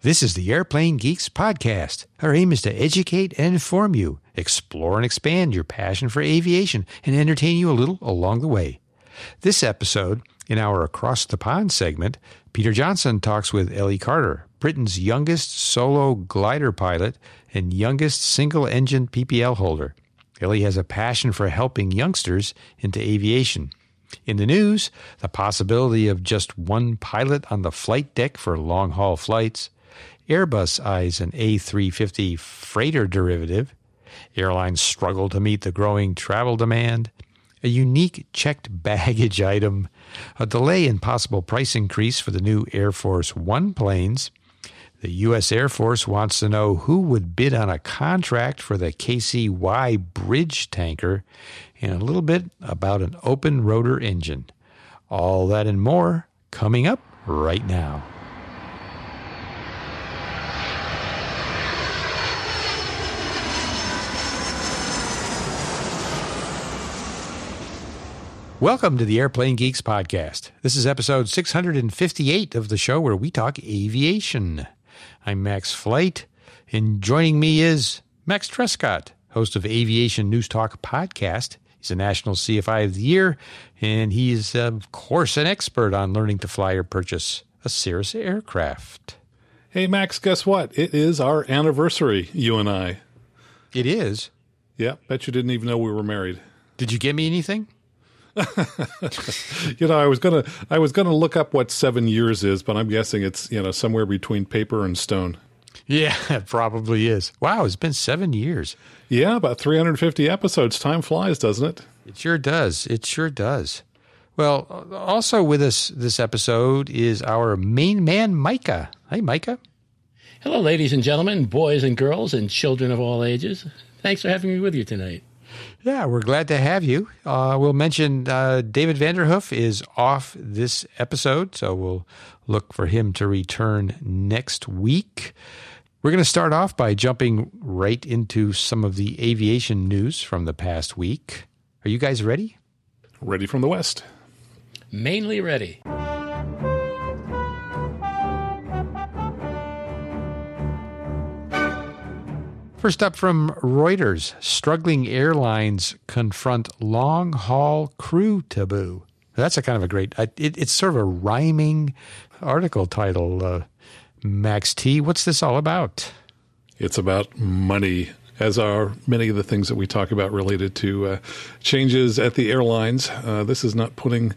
This is the Airplane Geeks podcast. Our aim is to educate and inform you, explore and expand your passion for aviation, and entertain you a little along the way. This episode, in our Across the Pond segment, Peter Johnson talks with Ellie Carter, Britain's youngest solo glider pilot and youngest single-engine PPL holder. Ellie has a passion for helping youngsters into aviation. In the news, the possibility of just one pilot on the flight deck for long-haul flights, Airbus eyes an A350 freighter derivative, airlines struggle to meet the growing travel demand, a unique checked baggage item, a delay in possible price increase for the new Air Force One planes, the U.S. Air Force wants to know who would bid on a contract for the KC-Y bridge tanker, and a little bit about an open rotor engine. All that and more coming up right now. Welcome to the Airplane Geeks podcast. This is episode 658 of the show where we talk aviation. I'm Max Flight, and joining me is Max Trescott, host of Aviation News Talk podcast. He's a National CFI of the Year, and he is, of course, an expert on learning to fly or purchase a Cirrus aircraft. Hey, Max, guess what? It is our anniversary, you and I. It is? Yeah, bet you didn't even know we were married. Did you get me anything? I was gonna look up what 7 years is, but I'm guessing it's somewhere between paper and stone. Yeah, it probably is. Wow, it's been 7 years. Yeah, about 350 episodes. Time flies, doesn't it? It sure does. It sure does. Well, also with us this episode is our main man, Micah. Hey, Micah. Hello, ladies and gentlemen, boys and girls, and children of all ages. Thanks for having me with you tonight. Yeah, we're glad to have you. We'll mention David Vanderhoof is off this episode, so we'll look for him to return next week. We're going to start off by jumping right into some of the aviation news from the past week. Are you guys ready? Ready from the West. Mainly ready. First up from Reuters, struggling airlines confront long-haul crew taboo. That's a kind of a great, it's sort of a rhyming article title, Max T. What's this all about? It's about money, as are many of the things that we talk about related to changes at the airlines. This is not putting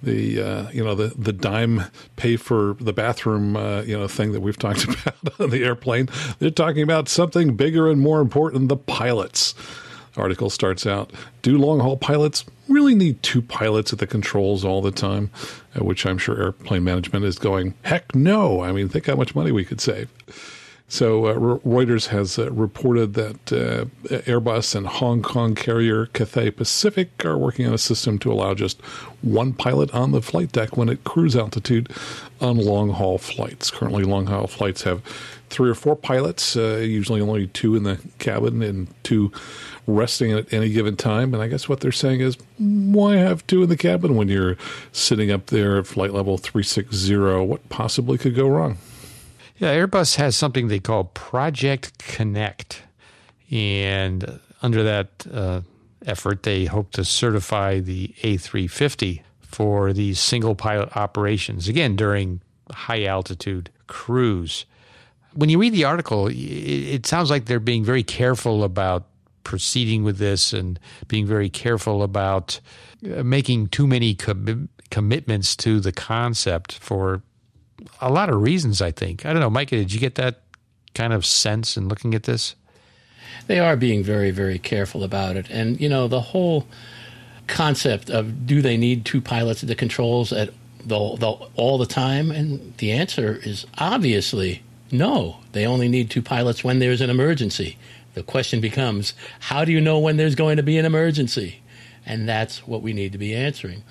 the dime pay for the bathroom thing that we've talked about on the airplane. They're talking about something bigger and more important: the pilots. The article starts out: do long-haul pilots really need two pilots at the controls all the time? Which I'm sure airplane management is going, heck no. I mean, think how much money we could save. So Reuters has reported that Airbus and Hong Kong carrier Cathay Pacific are working on a system to allow just one pilot on the flight deck when at cruise altitude on long-haul flights. Currently, long-haul flights have 3 or 4 pilots, usually only 2 in the cabin and 2 resting at any given time. And I guess what they're saying is, why have 2 in the cabin when you're sitting up there at flight level 360? What possibly could go wrong? Yeah, Airbus has something they call Project Connect, and under that effort, they hope to certify the A350 for these single-pilot operations, again, during high-altitude cruise. When you read the article, it sounds like they're being very careful about proceeding with this and being very careful about making too many commitments to the concept for a lot of reasons, I think. I don't know, Micah, did you get that kind of sense in looking at this? They are being very, very careful about it. And, the whole concept of do they need 2 pilots at the controls at all the time? And the answer is obviously no. They only need 2 pilots when there's an emergency. The question becomes, how do you know when there's going to be an emergency? And that's what we need to be answering.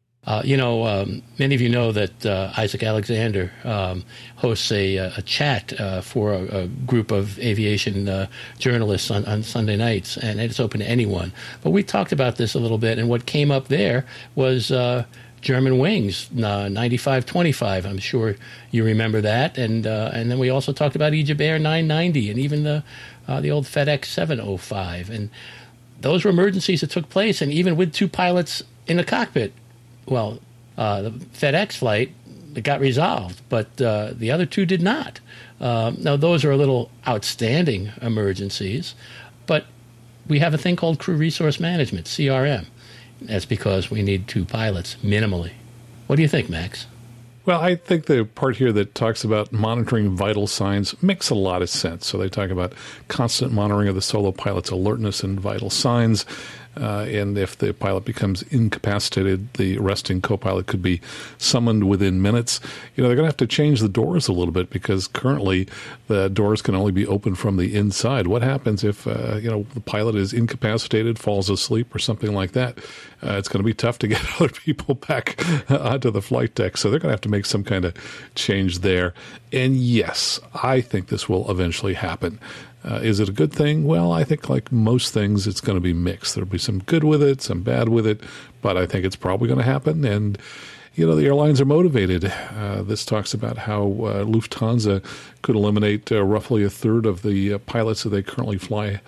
Many of you know that Isaac Alexander hosts a chat for a group of aviation journalists on Sunday nights, and it's open to anyone. But we talked about this a little bit, and what came up there was German wings, 95-25. I'm sure you remember that. And then we also talked about Egypt Air 990 and even the old FedEx 705. And those were emergencies that took place. And even with 2 pilots in the cockpit, well, the FedEx flight, it got resolved, but the other 2 did not. Now, those are a little outstanding emergencies, but we have a thing called crew resource management, CRM. That's because we need 2 pilots, minimally. What do you think, Max? Well, I think the part here that talks about monitoring vital signs makes a lot of sense. So they talk about constant monitoring of the solo pilot's alertness and vital signs. And if the pilot becomes incapacitated, the resting co-pilot could be summoned within minutes. They're going to have to change the doors a little bit because currently the doors can only be opened from the inside. What happens if, the pilot is incapacitated, falls asleep or something like that? It's going to be tough to get other people back onto the flight deck. So they're going to have to make some kind of change there. And yes, I think this will eventually happen. Is it a good thing? Well, I think like most things, it's going to be mixed. There'll be some good with it, some bad with it, but I think it's probably going to happen. And, the airlines are motivated. This talks about how Lufthansa could eliminate roughly a third of the pilots that currently fly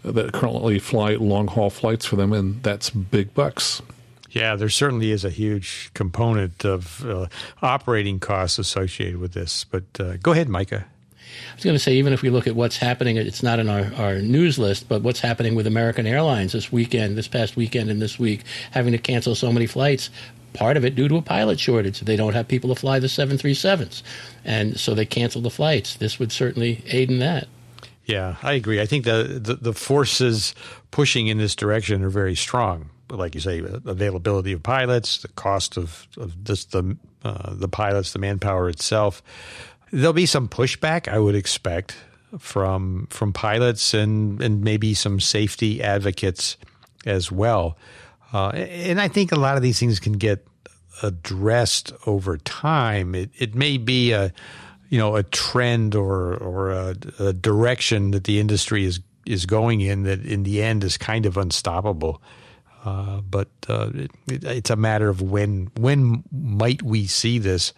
long-haul flights for them, and that's big bucks. Yeah, there certainly is a huge component of operating costs associated with this. But go ahead, Micah. I was going to say, even if we look at what's happening, it's not in our news list, but what's happening with American Airlines this past weekend and this week, having to cancel so many flights, part of it due to a pilot shortage. They don't have people to fly the 737s, and so they cancel the flights. This would certainly aid in that. Yeah, I agree. I think the forces pushing in this direction are very strong. Like you say, availability of pilots, the cost of just the pilots, the manpower itself. There'll be some pushback, I would expect, from pilots and maybe some safety advocates as well. And I think a lot of these things can get addressed over time. It may be a trend or a direction that the industry is going in that in the end is kind of unstoppable. But it's a matter of when might we see this.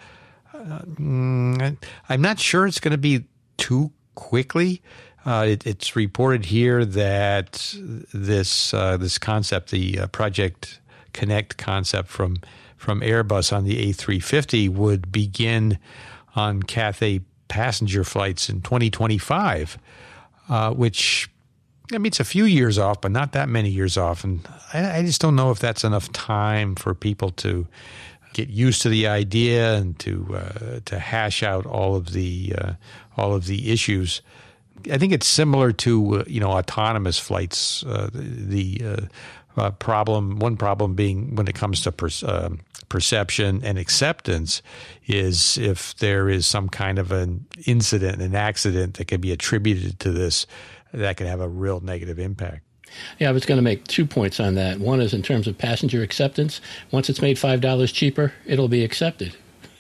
I'm not sure it's going to be too quickly. It's reported here that this concept, the Project Connect concept from Airbus on the A350, would begin on Cathay passenger flights in 2025, which, it's a few years off, but not that many years off. And I just don't know if that's enough time for people to get used to the idea and to hash out all of the issues. I think it's similar to autonomous flights. One problem being when it comes to perception and acceptance is if there is some kind of an incident, an accident that can be attributed to this, that can have a real negative impact. Yeah, I was going to make 2 points on that. One is in terms of passenger acceptance. Once it's made $5 cheaper, it'll be accepted.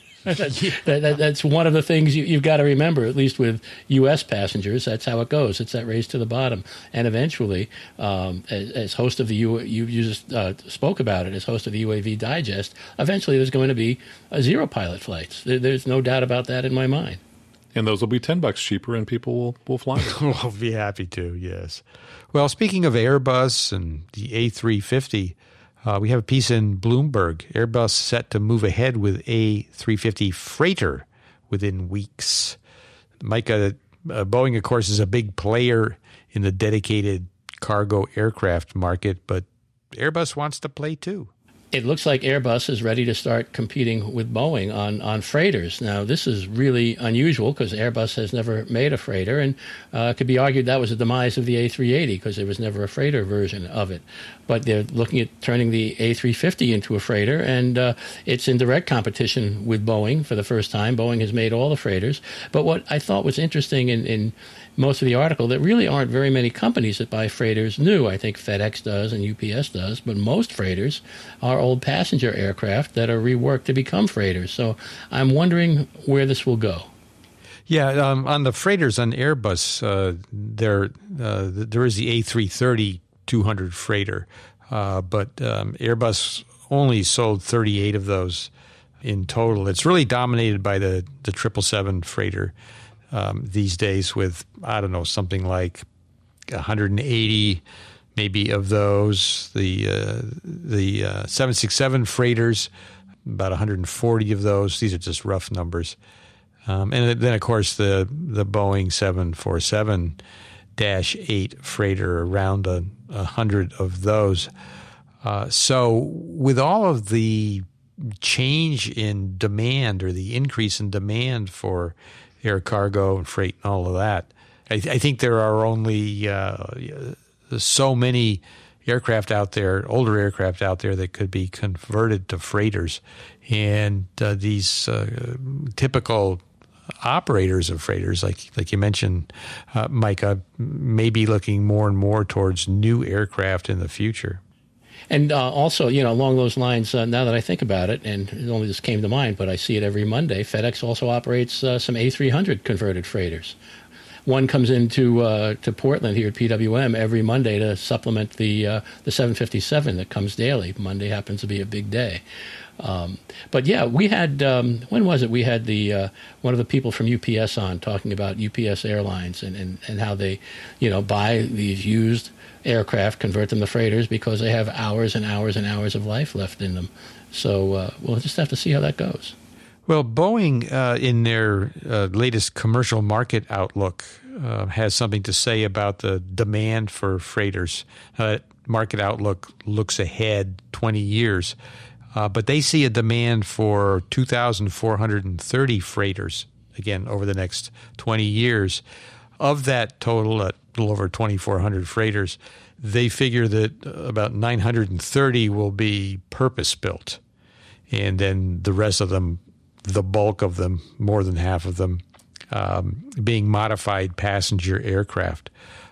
That's one of the things you've got to remember, at least with U.S. passengers. That's how it goes. It's that race to the bottom. And eventually, as host of the you just spoke about it, as host of the UAV Digest, eventually there's going to be zero pilot flights. There's no doubt about that in my mind. And those will be $10 cheaper, and people will fly them. We'll be happy to, yes. Well, speaking of Airbus and the A350, we have a piece in Bloomberg. Airbus set to move ahead with A350 freighter within weeks. Micah, Boeing, of course, is a big player in the dedicated cargo aircraft market, but Airbus wants to play too. It looks like Airbus is ready to start competing with Boeing on freighters. Now, this is really unusual because Airbus has never made a freighter, and it could be argued that was the demise of the A380 because there was never a freighter version of it. But they're looking at turning the A350 into a freighter, and it's in direct competition with Boeing for the first time. Boeing has made all the freighters. But what I thought was interesting in most of the article, that really aren't very many companies that buy freighters new. I think FedEx does and UPS does, but most freighters are old passenger aircraft that are reworked to become freighters. So I'm wondering where this will go. Yeah, on the freighters on Airbus, there is the A330-200 freighter, but Airbus only sold 38 of those in total. It's really dominated by the 777 freighter these days with, I don't know, something like 180 maybe of those. The 767 freighters, about 140 of those. These are just rough numbers. And then, of course, the Boeing 747-8 freighter, around 100 of those. So with all of the change in demand, or the increase in demand for air cargo and freight and all of that, I think there are only so many aircraft out there, older aircraft out there, that could be converted to freighters. And these typical operators of freighters, like you mentioned, Micah, may be looking more and more towards new aircraft in the future. And also, along those lines, now that I think about it, and it only just came to mind, but I see it every Monday, FedEx also operates some A300 converted freighters. One comes into to Portland here at PWM every Monday to supplement the 757 that comes daily. Monday happens to be a big day. But yeah, we had, when was it? We had one of the people from UPS on talking about UPS Airlines and how they, buy these used aircraft, convert them to freighters because they have hours and hours and hours of life left in them. So we'll just have to see how that goes. Well, Boeing, in their latest commercial market outlook, has something to say about the demand for freighters. Market outlook looks ahead 20 years, but they see a demand for 2,430 freighters, again, over the next 20 years. Of that total, a little over 2,400 freighters, they figure that about 930 will be purpose-built, and then the rest of them, the bulk of them, more than half of them, being modified passenger aircraft.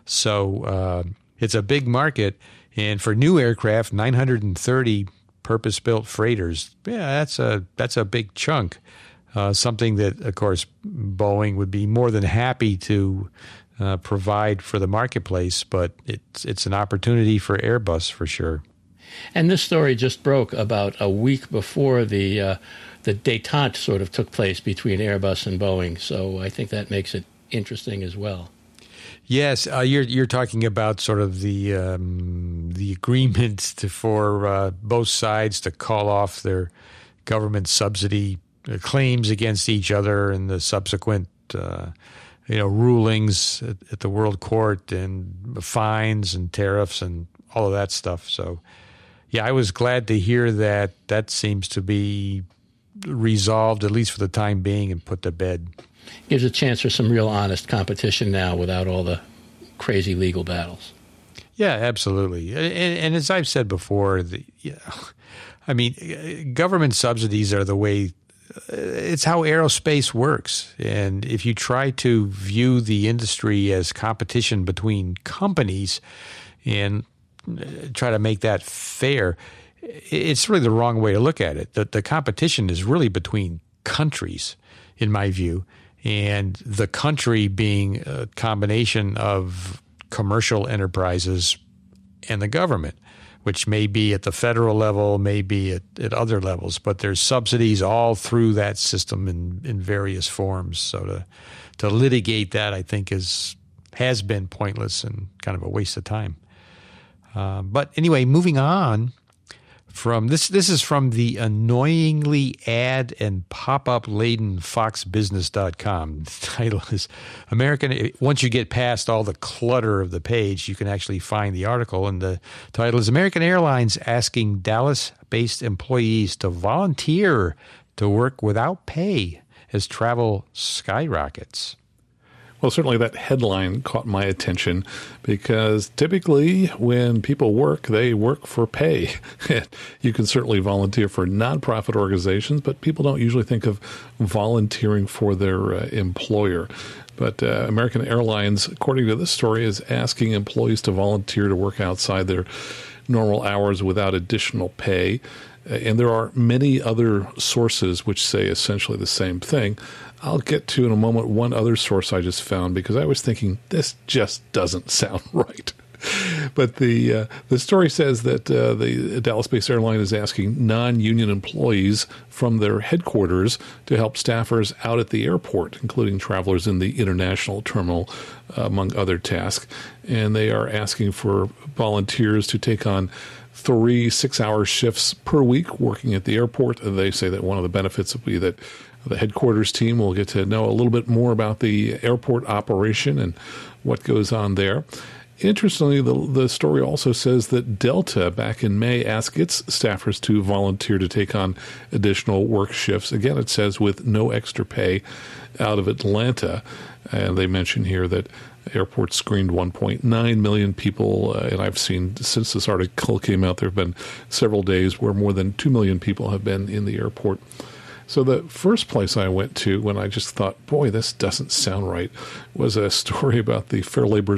So it's a big market. And for new aircraft, 930 purpose-built freighters, yeah, that's a big chunk. Something that, of course, Boeing would be more than happy to provide for the marketplace, but it's an opportunity for Airbus for sure. And this story just broke about a week before the détente sort of took place between Airbus and Boeing. So I think that makes it interesting as well. Yes, you're talking about sort of the agreement for both sides to call off their government subsidy claims against each other, and the subsequent rulings at the World Court, and fines and tariffs and all of that stuff. So, yeah, I was glad to hear that seems to be resolved, at least for the time being, and put to bed. Gives a chance for some real honest competition now without all the crazy legal battles. Yeah, absolutely. And as I've said before, government subsidies are the way. It's how aerospace works. And if you try to view the industry as competition between companies and try to make that fair, it's really the wrong way to look at it. The competition is really between countries, in my view, and the country being a combination of commercial enterprises and the government, which may be at the federal level, may be at other levels, but there's subsidies all through that system in various forms. So to litigate that, I think, has been pointless and kind of a waste of time. But anyway, moving on from this is from the annoyingly ad and pop-up laden foxbusiness.com. The title is once you get past all the clutter of the page, you can actually find the article, and the title is American Airlines asking Dallas-based employees to volunteer to work without pay as travel skyrockets. Well, certainly that headline caught my attention because typically when people work, they work for pay. You can certainly volunteer for nonprofit organizations, but people don't usually think of volunteering for their employer. But American Airlines, according to this story, is asking employees to volunteer to work outside their normal hours without additional pay. And there are many other sources which say essentially the same thing. I'll get to in a moment one other source I just found because I was thinking this just doesn't sound right. But the story says that the Dallas-based airline is asking non-union employees from their headquarters to help staffers out at the airport, including travelers in the international terminal, among other tasks. And they are asking for volunteers to take on 3 6-hour shifts per week working at the airport. They say that one of the benefits will be that the headquarters team will get to know a little bit more about the airport operation and what goes on there. Interestingly, the story also says that Delta back in May asked its staffers to volunteer to take on additional work shifts. Again, it says with no extra pay out of Atlanta. And they mention here that airports screened 1.9 million people. And I've seen since this article came out, there have been several days where more than 2 million people have been in the airport. So the first place I went to when I just thought, boy, this doesn't sound right, was a story about the Fair Labor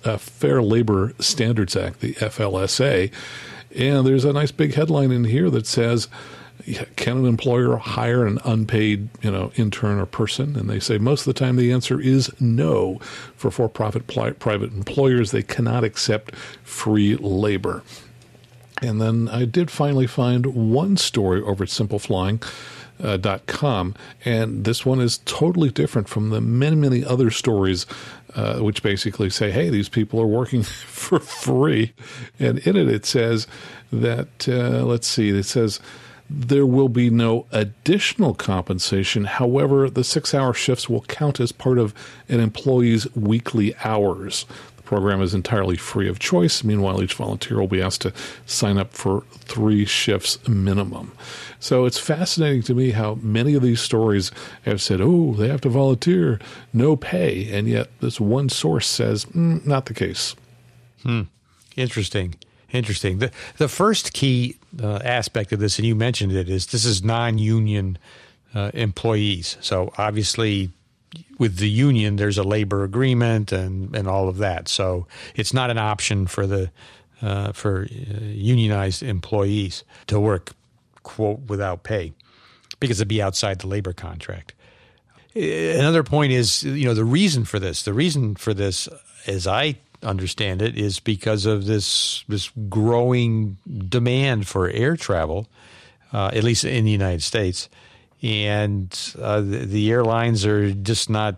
Standards Act, the FLSA. And there's a nice big headline in here that says, can an employer hire an unpaid, intern or person? And they say most of the time the answer is no. For-profit private employers, they cannot accept free labor. And then I did finally find one story over at SimpleFlying.com, and this one is totally different from the many, many other stories which basically say, hey, these people are working for free. And in it says that, it says there will be no additional compensation. However, the 6-hour shifts will count as part of an employee's weekly hours. The program is entirely free of choice. Meanwhile, each volunteer will be asked to sign up for 3 shifts minimum. So it's fascinating to me how many of these stories have said, oh, they have to volunteer, no pay. And yet this one source says, not the case. Interesting. The first key aspect of this, and you mentioned it, is this is non-union employees. So obviously with the union, there's a labor agreement and all of that. So it's not an option for the unionized employees to work, quote, without pay, because it'd be outside the labor contract. Another point is, the reason for this. The reason for this, as I understand it, is because of this growing demand for air travel, at least in the United States. And the airlines are just not,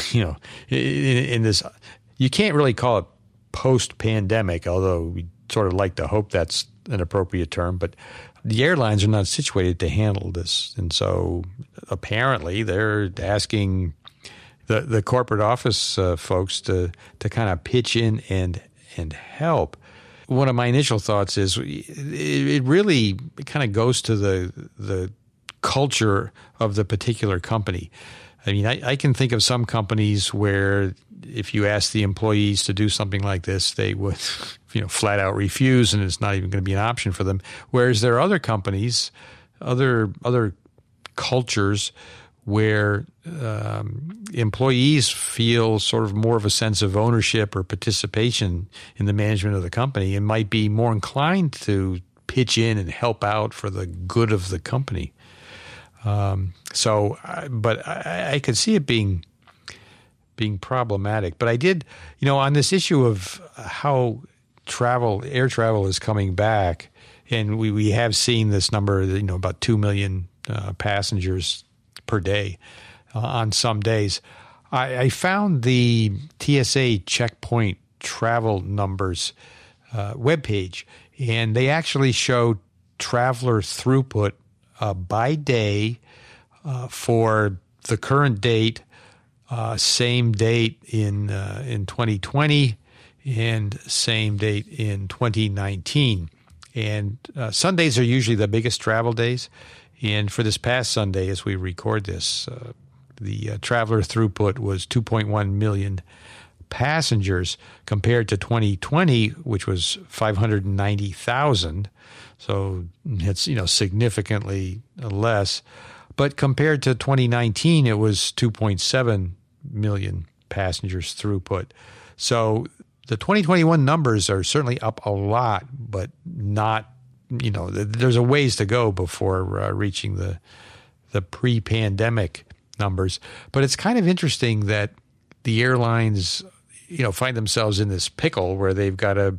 in this, you can't really call it post-pandemic, although we sort of like to hope that's an appropriate term, but the airlines are not situated to handle this. And so apparently they're asking the corporate office folks to kind of pitch in and help. One of my initial thoughts is it really kind of goes to the culture of the particular company. I mean, I can think of some companies where if you ask the employees to do something like this, they would, flat out refuse, and it's not even going to be an option for them. Whereas there are other companies, other cultures where employees feel sort of more of a sense of ownership or participation in the management of the company and might be more inclined to pitch in and help out for the good of the company. But I could see it being problematic. But I did, on this issue of how air travel is coming back, and we have seen this number, about 2 million passengers per day on some days. I found the TSA checkpoint travel numbers webpage, and they actually show traveler throughput by day for the current date, same date in 2020, and same date in 2019. And Sundays are usually the biggest travel days. And for this past Sunday, as we record this, the traveler throughput was 2.1 million passengers compared to 2020, which was 590,000. So it's, significantly less. But compared to 2019, it was 2.7 million passengers throughput. So the 2021 numbers are certainly up a lot, but not, there's a ways to go before reaching the pre-pandemic numbers. But it's kind of interesting that the airlines, find themselves in this pickle where they've got to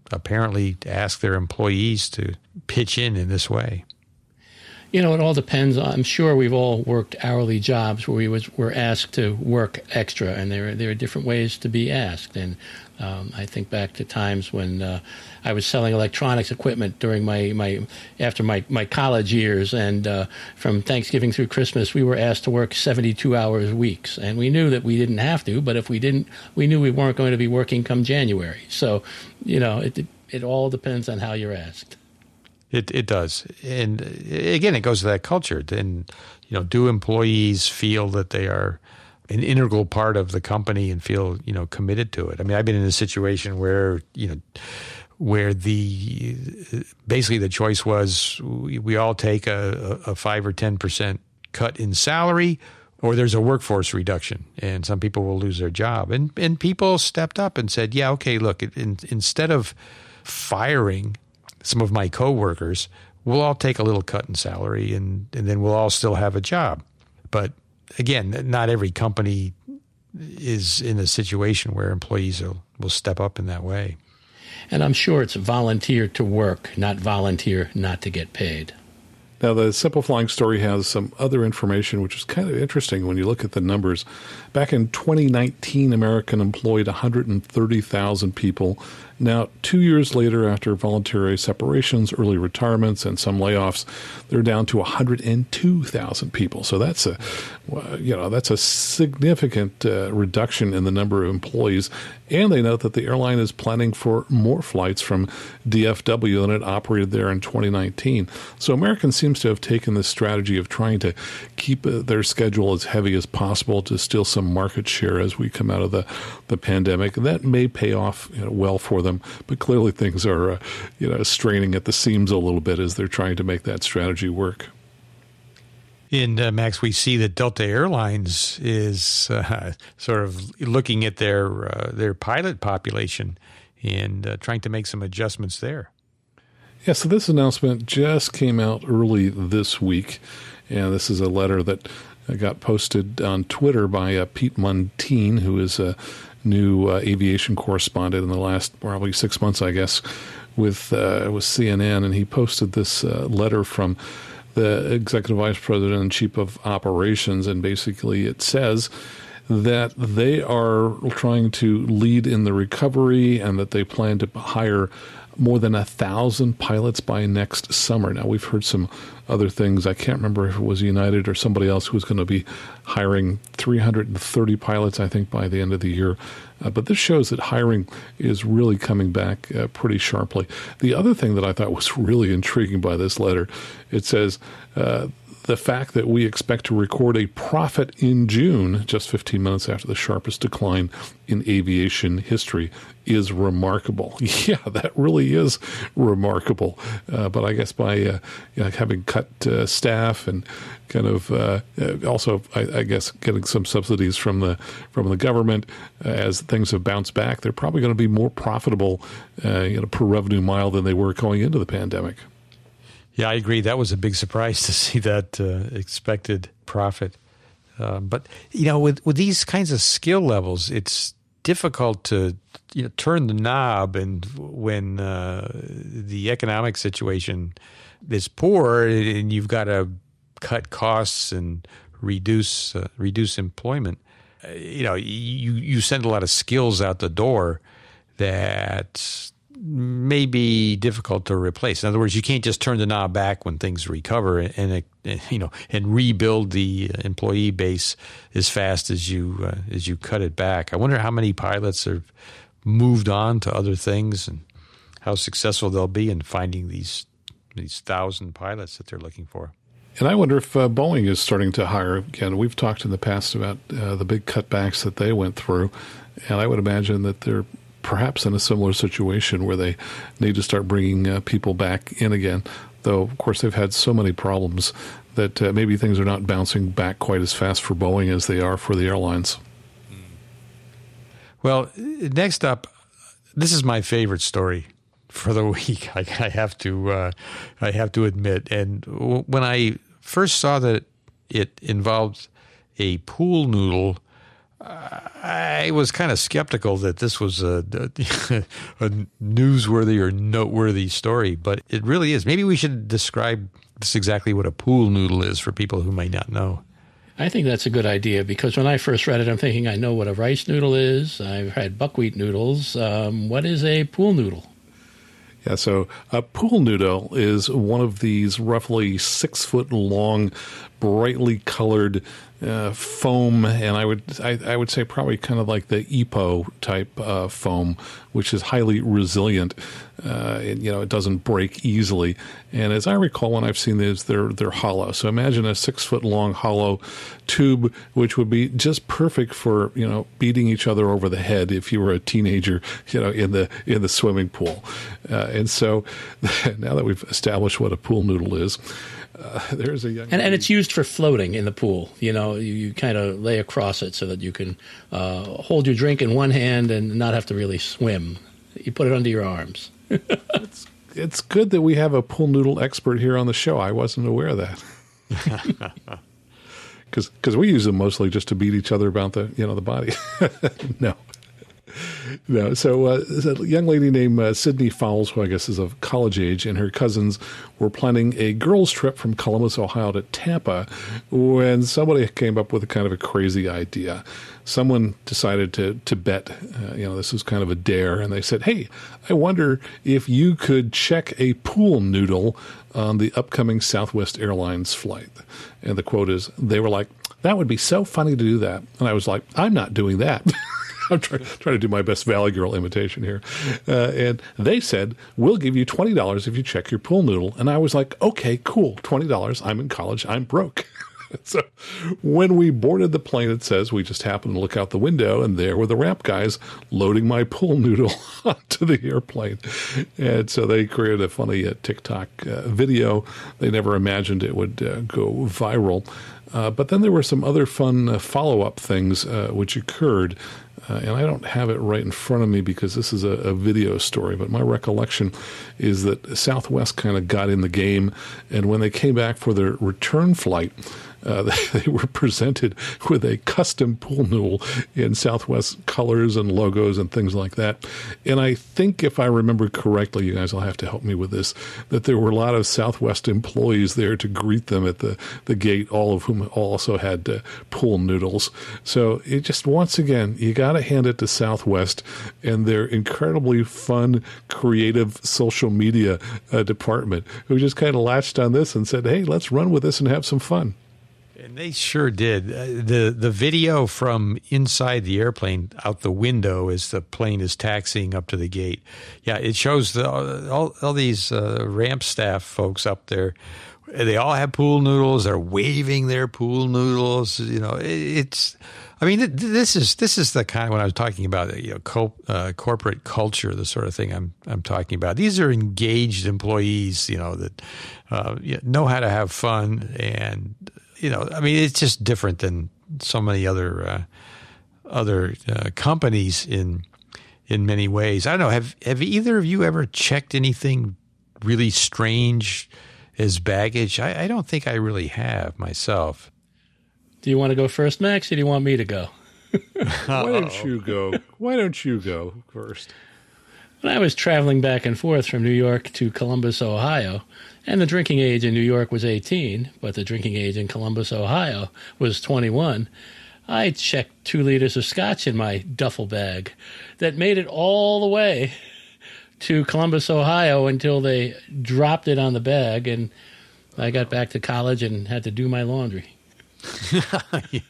apparently ask their employees to pitch in this way? It all depends. I'm sure we've all worked hourly jobs where we were asked to work extra, and there are different ways to be asked. And I think back to times when I was selling electronics equipment during after my college years, and from Thanksgiving through Christmas, we were asked to work 72-hour weeks, and we knew that we didn't have to, but if we didn't, we knew we weren't going to be working come January. So, it all depends on how you're asked. It does. And again, it goes to that culture. And, do employees feel that they are an integral part of the company and feel, committed to it? I mean, I've been in a situation where, where basically the choice was we all take a 5 or 10% cut in salary, or there's a workforce reduction and some people will lose their job. And people stepped up and said, yeah, okay, look, instead of firing some of my coworkers, we'll all take a little cut in salary and then we'll all still have a job. But again, not every company is in a situation where employees will step up in that way. And I'm sure it's volunteer to work, not volunteer not to get paid. Now, the Simple Flying Story has some other information, which is kind of interesting when you look at the numbers. Back in 2019, America employed 130,000 people. Now, 2 years later, after voluntary separations, early retirements, and some layoffs, they're down to 102,000 people. So that's a significant reduction in the number of employees. And they note that the airline is planning for more flights from DFW than it operated there in 2019. So American seems to have taken this strategy of trying to keep their schedule as heavy as possible to steal some market share as we come out of the pandemic. And that may pay off well for them. But clearly things are straining at the seams a little bit as they're trying to make that strategy work. And Max, we see that Delta Airlines is sort of looking at their pilot population and trying to make some adjustments there. Yeah, so this announcement just came out early this week, and this is a letter that got posted on Twitter by Pete Montine, who is a new aviation correspondent in the last probably 6 months, I guess, with CNN, and he posted this letter from the Executive Vice President and Chief of Operations, and basically it says that they are trying to lead in the recovery and that they plan to hire more than 1,000 pilots by next summer. Now, we've heard some other things. I can't remember if it was United or somebody else who was going to be hiring 330 pilots, I think, by the end of the year. But this shows that hiring is really coming back pretty sharply. The other thing that I thought was really intriguing by this letter, it says, the fact that we expect to record a profit in June, just 15 minutes after the sharpest decline in aviation history, is remarkable. Yeah, that really is remarkable. But I guess by having cut staff and kind of also, I guess, getting some subsidies from the government as things have bounced back, they're probably going to be more profitable per revenue mile than they were going into the pandemic. Yeah, I agree. That was a big surprise to see that expected profit. But, with these kinds of skill levels, it's difficult to turn the knob. And when the economic situation is poor and you've got to cut costs and reduce employment, you send a lot of skills out the door that may be difficult to replace. In other words, you can't just turn the knob back when things recover and rebuild the employee base as fast as you cut it back. I wonder how many pilots have moved on to other things and how successful they'll be in finding these 1,000 pilots that they're looking for. And I wonder if Boeing is starting to hire again. We've talked in the past about the big cutbacks that they went through, and I would imagine that they're perhaps in a similar situation where they need to start bringing people back in again, though, of course, they've had so many problems that maybe things are not bouncing back quite as fast for Boeing as they are for the airlines. Well, next up, this is my favorite story for the week. I have to admit. And when I first saw that it involved a pool noodle I was kind of skeptical that this was a newsworthy or noteworthy story, but it really is. Maybe we should describe this exactly what a pool noodle is for people who may not know. I think that's a good idea because when I first read it, I'm thinking I know what a rice noodle is. I've had buckwheat noodles. What is a pool noodle? Yeah, so a pool noodle is one of these roughly 6 foot long, brightly colored foam, and I would say probably kind of like the EPO type foam, which is highly resilient. It doesn't break easily. And as I recall, when I've seen these, they're hollow. So imagine a 6 foot long hollow tube, which would be just perfect for beating each other over the head if you were a teenager, in the swimming pool. And so now that we've established what a pool noodle is. There's a young and it's used for floating in the pool. You kind of lay across it so that you can hold your drink in one hand and not have to really swim. You put it under your arms. It's good that we have a pool noodle expert here on the show. I wasn't aware of that. Because we use them mostly just to beat each other about the body. No. So a young lady named Sydney Fowles, who I guess is of college age, and her cousins were planning a girls' trip from Columbus, Ohio to Tampa when somebody came up with a kind of a crazy idea. Someone decided to bet, this was kind of a dare, and they said, hey, I wonder if you could check a pool noodle on the upcoming Southwest Airlines flight. And the quote is, they were like, that would be so funny to do that. And I was like, I'm not doing that. I'm trying to do my best Valley Girl imitation here. And they said, we'll give you $20 if you check your pool noodle. And I was like, okay, cool, $20. I'm in college. I'm broke. So when we boarded the plane, it says we just happened to look out the window, and there were the ramp guys loading my pool noodle onto the airplane. And so they created a funny TikTok video. They never imagined it would go viral. But then there were some other fun follow-up things which occurred. And I don't have it right in front of me because this is a video story, but my recollection is that Southwest kind of got in the game, and when they came back for their return flight, they were presented with a custom pool noodle in Southwest colors and logos and things like that. And I think if I remember correctly, you guys will have to help me with this, that there were a lot of Southwest employees there to greet them at the gate, all of whom also had pool noodles. So it just, once again, you got to hand it to Southwest and their incredibly fun, creative social media department, who just kind of latched on this and said, hey, let's run with this and have some fun. And they sure did. The video from inside the airplane out the window as the plane is taxiing up to the gate. Yeah, it shows all these ramp staff folks up there. They all have pool noodles. They're waving their pool noodles. This is the kind, when I was talking about corporate culture, the sort of thing I'm talking about. These are engaged employees, that know how to have fun, and it's just different than so many other companies in many ways. I don't know. Have either of you ever checked anything really strange as baggage? I don't think I really have myself. Do you want to go first, Max, or do you want me to go? Why don't you go? Why don't you go first? When I was traveling back and forth from New York to Columbus, Ohio, and the drinking age in New York was 18, but the drinking age in Columbus, Ohio was 21, I checked 2 liters of scotch in my duffel bag that made it all the way to Columbus, Ohio until they dropped it on the bag, and I got back to college and had to do my laundry. Yeah.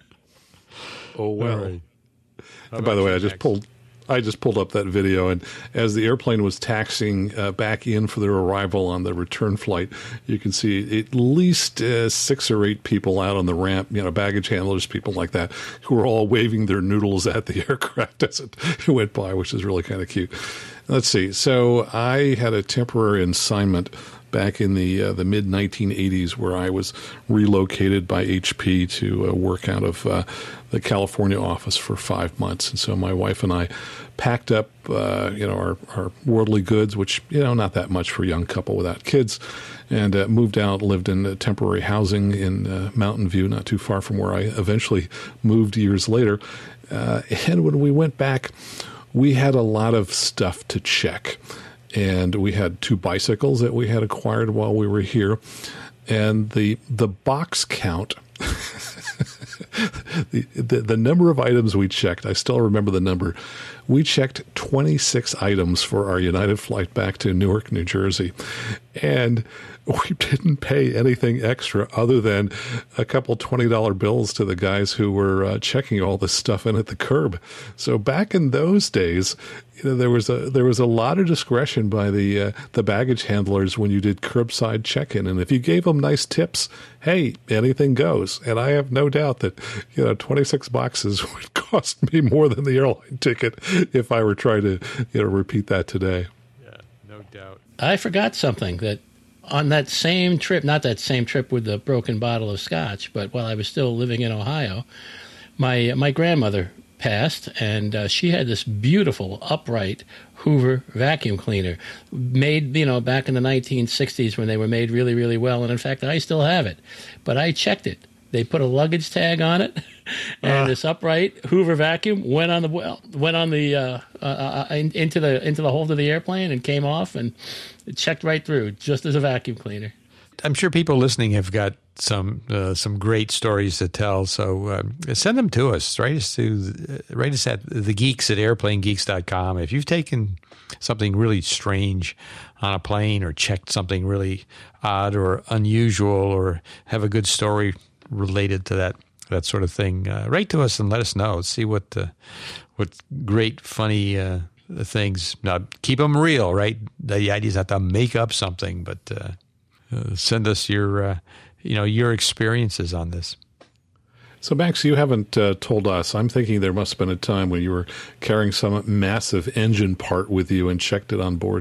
Oh, well. Right. And by the way, I just pulled up that video, and as the airplane was taxiing back in for their arrival on the return flight, you can see at least 6 or 8 people out on the ramp, baggage handlers, people like that, who were all waving their noodles at the aircraft as it went by, which is really kind of cute. Let's see. So I had a temporary assignment back in the mid-1980s, where I was relocated by HP to work out of the California office for 5 months. And so my wife and I packed up our worldly goods, which, not that much for a young couple without kids, and moved out, lived in temporary housing in Mountain View, not too far from where I eventually moved years later. And when we went back, we had a lot of stuff to check. And we had 2 bicycles that we had acquired while we were here. And the box count, the number of items we checked, I still remember the number. We checked 26 items for our United flight back to Newark, New Jersey. And we didn't pay anything extra other than a couple $20 bills to the guys who were checking all this stuff in at the curb. So back in those days, there was a lot of discretion by the baggage handlers when you did curbside check-in, and if you gave them nice tips, hey, anything goes. And I have no doubt that 26 boxes would cost me more than the airline ticket if I were trying to repeat that today. Yeah, no doubt. I forgot something that on that same trip, not that same trip with the broken bottle of scotch, but while I was still living in Ohio, my grandmother passed, and she had this beautiful upright Hoover vacuum cleaner made, back in the 1960s when they were made really, really well. And in fact, I still have it, but I checked it. They put a luggage tag on it, and this upright Hoover vacuum went on the into the hold of the airplane and came off, and it checked right through just as a vacuum cleaner. I'm sure people listening have got some great stories to tell. So send them to us. Write us at thegeeks@airplanegeeks.com. If you've taken something really strange on a plane, or checked something really odd or unusual, or have a good story related to that sort of thing, write to us and let us know. See what great, funny things. Now, keep them real, right? The idea is not to make up something, but send us your experiences on this. So, Max, you haven't told us. I'm thinking there must have been a time when you were carrying some massive engine part with you and checked it on board.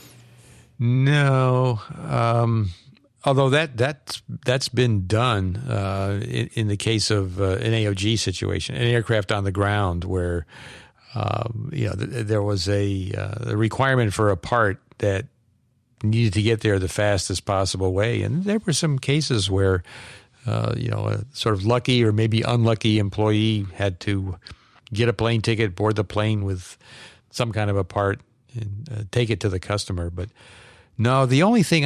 No, although that's been done in the case of an AOG situation, an aircraft on the ground, where there was a requirement for a part that needed to get there the fastest possible way. And there were some cases where, a sort of lucky or maybe unlucky employee had to get a plane ticket, board the plane with some kind of a part, and take it to the customer. But no, the only thing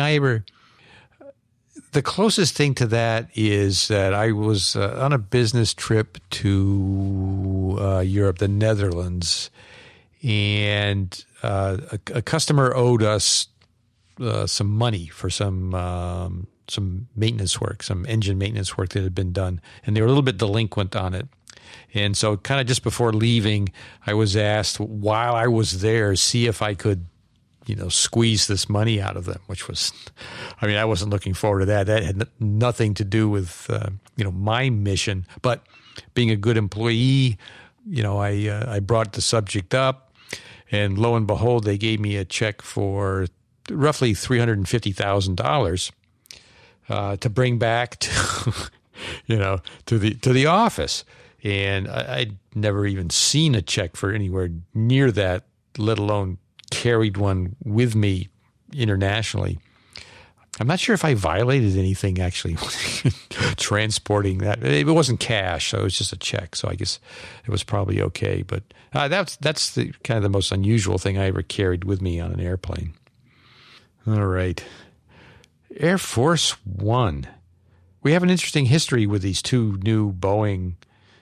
the closest thing to that is that I was on a business trip to Europe, the Netherlands, and a customer owed us some money for some maintenance work, some engine maintenance work that had been done, and they were a little bit delinquent on it. And so kind of just before leaving, I was asked while I was there, see if I could, squeeze this money out of them, which was, I wasn't looking forward to that. That had nothing to do with, my mission, but being a good employee, I brought the subject up, and lo and behold, they gave me a check for roughly $350,000 to bring back to the office. And I'd never even seen a check for anywhere near that, let alone carried one with me internationally. I'm not sure if I violated anything actually transporting that. It wasn't cash, so it was just a check. So I guess it was probably okay. But that's the kind of the most unusual thing I ever carried with me on an airplane. All right. Air Force One. We have an interesting history with these 2 new Boeing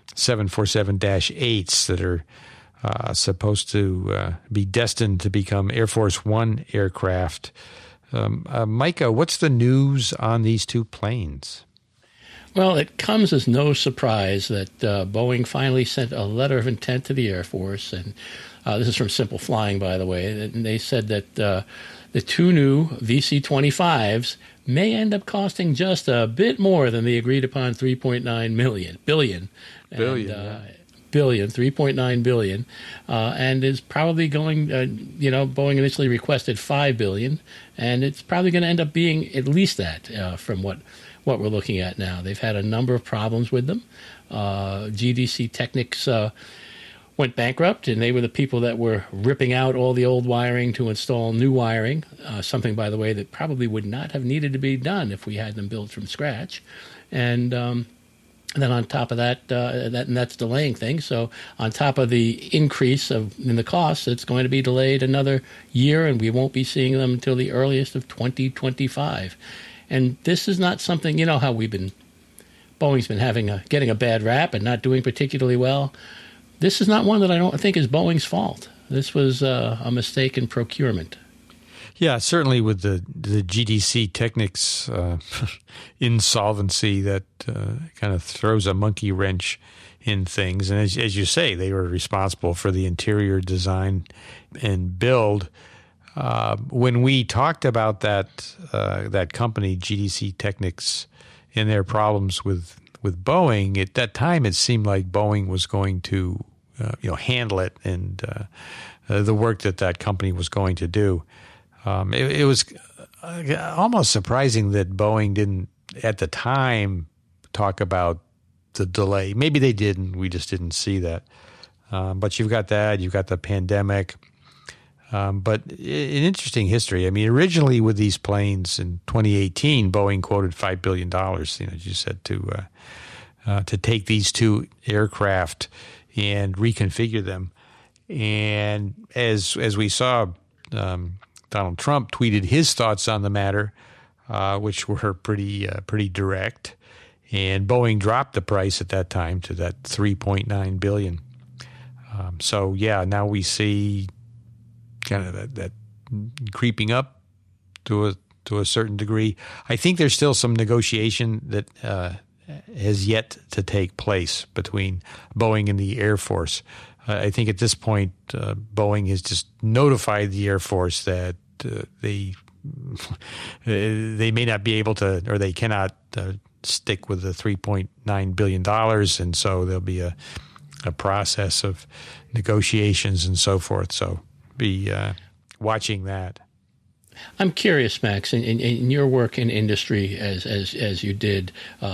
747-8s that are supposed to be destined to become Air Force One aircraft. Micah, what's the news on these 2 planes? Well, it comes as no surprise that Boeing finally sent a letter of intent to the Air Force, and this is from Simple Flying, by the way, and they said that the 2 new VC-25s may end up costing just a bit more than the agreed-upon $3.9 billion. 3.9 billion, and is probably going. Boeing initially requested $5 billion, and it's probably going to end up being at least that from what we're looking at now. They've had a number of problems with them. GDC Technics went bankrupt, and they were the people that were ripping out all the old wiring to install new wiring, something, by the way, that probably would not have needed to be done if we had them built from scratch. And then on top of that, and that's delaying things. So on top of the increase in the costs, it's going to be delayed another year, and we won't be seeing them until the earliest of 2025. And this is not something, you know how Boeing's been getting a bad rap and not doing particularly well. This is not one that I don't think is Boeing's fault. This was a mistake in procurement. Yeah, certainly with the GDC Technics insolvency, that kind of throws a monkey wrench in things. And as you say, they were responsible for the interior design and build. When we talked about that company, GDC Technics, and their problems with Boeing, at that time it seemed like Boeing was going to handle it, and the work that company was going to do. It was almost surprising that Boeing didn't, at the time, talk about the delay. Maybe they did, and we just didn't see that. But you've got the pandemic. But an interesting history. I mean, originally with these planes in 2018, Boeing quoted $5 billion, as you said, to take these two aircraft and reconfigure them. And as we saw, Donald Trump tweeted his thoughts on the matter, which were pretty direct. And Boeing dropped the price at that time to that $3.9 billion. So yeah, now we see kind of that creeping up to a certain degree. I think there's still some negotiation that has yet to take place between Boeing and the Air Force. I think at this point, Boeing has just notified the Air Force that they may not be able to, or they cannot stick with the $3.9 billion, and so there'll be a process of negotiations and so forth. So be watching that. I'm curious, Max, in your work in industry as you did,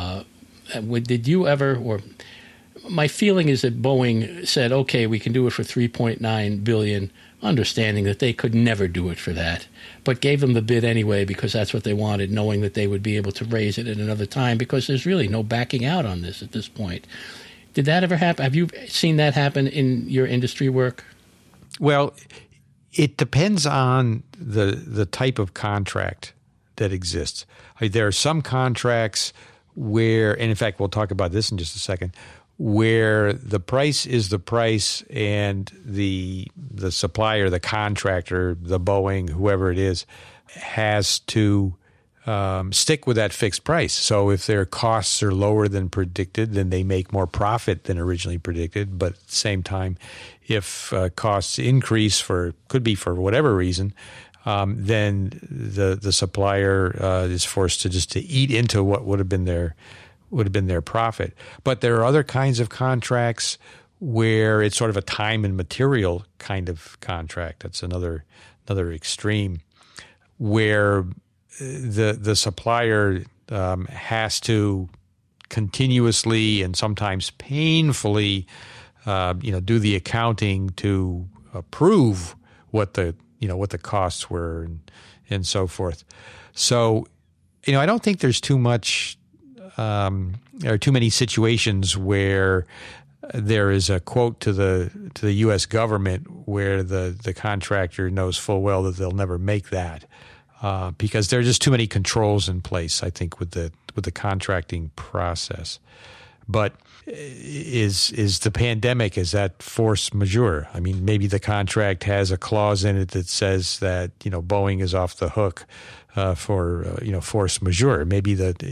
did you ever, or my feeling is that Boeing said, okay, we can do it for $3.9 billion, understanding that they could never do it for that, but gave them the bid anyway because that's what they wanted, knowing that they would be able to raise it at another time because there's really no backing out on this at this point. Did that ever happen? Have you seen that happen in your industry work? Well, it depends on the type of contract that exists. There are some contracts where, and in fact, we'll talk about this in just a second, where the price is the price and the supplier, the contractor, the Boeing, whoever it is, has to stick with that fixed price. So if their costs are lower than predicted, then they make more profit than originally predicted. But at the same time, if costs increase could be for whatever reason, then the supplier is forced to eat into what would have been their profit. But there are other kinds of contracts where it's sort of a time and material kind of contract. That's another extreme, where the supplier has to continuously and sometimes painfully do the accounting to prove what the costs were and so forth. So, I don't think there's too much or too many situations where there is a quote to the U.S. government where the contractor knows full well that they'll never make that because there are just too many controls in place, I think, with the contracting process. But is the pandemic, is that force majeure? I mean, maybe the contract has a clause in it that says that Boeing is off the hook for force majeure. Maybe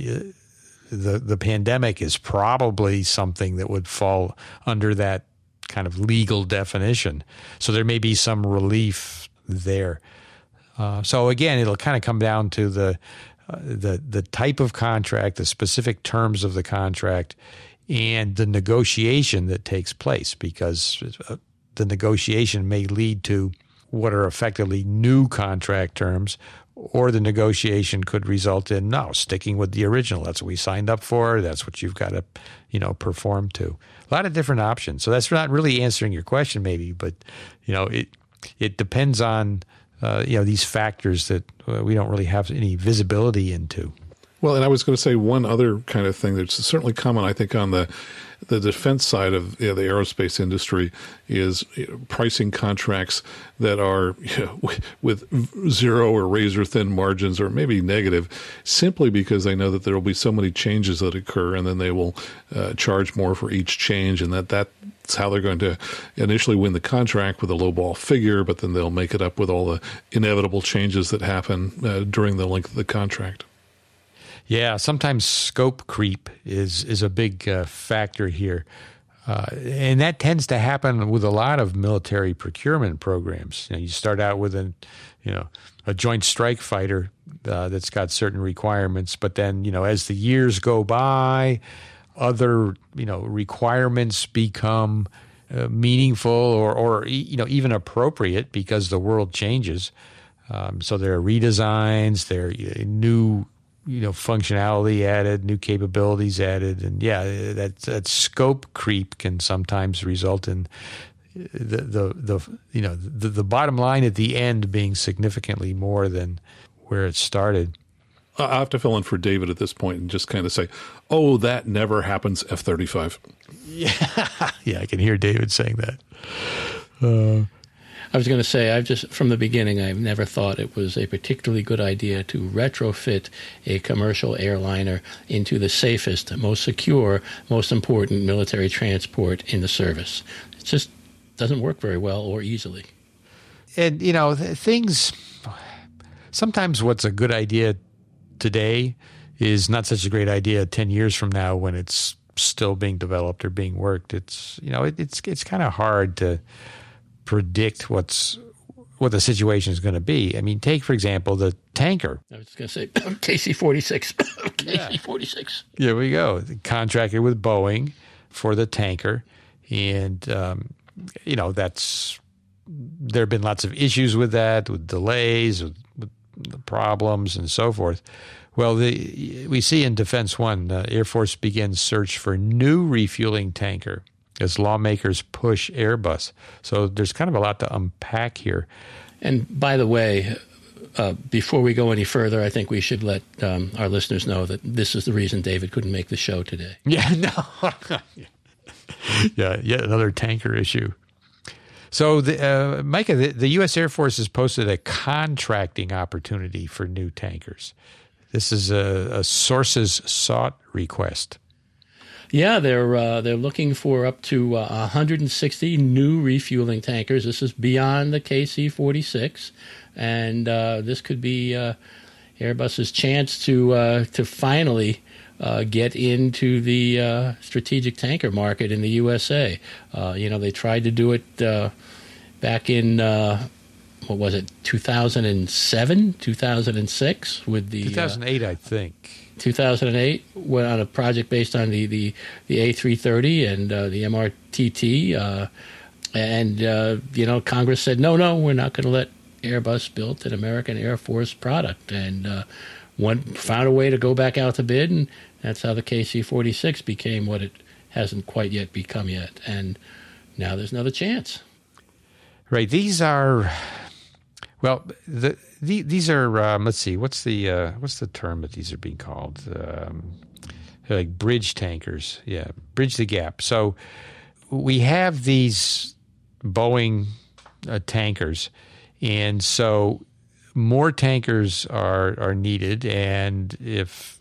the pandemic is probably something that would fall under that kind of legal definition. So there may be some relief there. So again, it'll kind of come down to the type of contract, the specific terms of the contract, and the negotiation that takes place, because the negotiation may lead to what are effectively new contract terms, or the negotiation could result in sticking with the original. That's what we signed up for. That's what you've got to, perform to. A lot of different options. So that's not really answering your question, maybe, but it depends on these factors that we don't really have any visibility into. Well, and I was going to say one other kind of thing that's certainly common, I think, on the defense side of the aerospace industry is pricing contracts that are with zero or razor thin margins, or maybe negative, simply because they know that there will be so many changes that occur, and then they will charge more for each change, and that's how they're going to initially win the contract with a lowball figure, but then they'll make it up with all the inevitable changes that happen during the length of the contract. Yeah, sometimes scope creep is a big factor here. And that tends to happen with a lot of military procurement programs. You start out with a Joint Strike Fighter that's got certain requirements, but then, as the years go by, other, requirements become meaningful or even appropriate because the world changes. So there are redesigns, there are new functionality added, new capabilities added, and that scope creep can sometimes result in the bottom line at the end being significantly more than where it started. I have to fill in for David at this point and just kind of say, "Oh, that never happens." F-35. Yeah, I can hear David saying that. I was going to say, from the beginning, I've never thought it was a particularly good idea to retrofit a commercial airliner into the safest, most secure, most important military transport in the service. It just doesn't work very well or easily. And, things, sometimes what's a good idea today is not such a great idea 10 years from now when it's still being developed or being worked. It's kind of hard to predict what the situation is going to be. I mean, take, for example, the tanker. I was going to say KC-46. KC-46. Here we go. Contracted with Boeing for the tanker. And, there have been lots of issues with that, with delays, with problems, and so forth. Well, we see in Defense One, Air Force begins search for new refueling tanker as lawmakers push Airbus. So there's kind of a lot to unpack here. And by the way, before we go any further, I think we should let our listeners know that this is the reason David couldn't make the show today. Yeah, no. Yeah, yet another tanker issue. So, Micah, the U.S. Air Force has posted a contracting opportunity for new tankers. This is a sources sought request. Yeah, they're looking for up to 160 new refueling tankers. This is beyond the KC-46, and this could be Airbus's chance to finally get into the strategic tanker market in the USA. They tried to do it back in 2007, 2006 with the 2008, I think. 2008 went on a project based on the A330 and the MRTT, and Congress said no, we're not going to let Airbus build an American Air Force product, and one found a way to go back out to bid, and that's how the KC-46 became what it hasn't quite yet become yet, and now there's another chance. Right, these are. Well, these are. Let's see. What's the term that these are being called? They're like bridge tankers. Yeah, bridge the gap. So we have these Boeing tankers, and so more tankers are needed. And if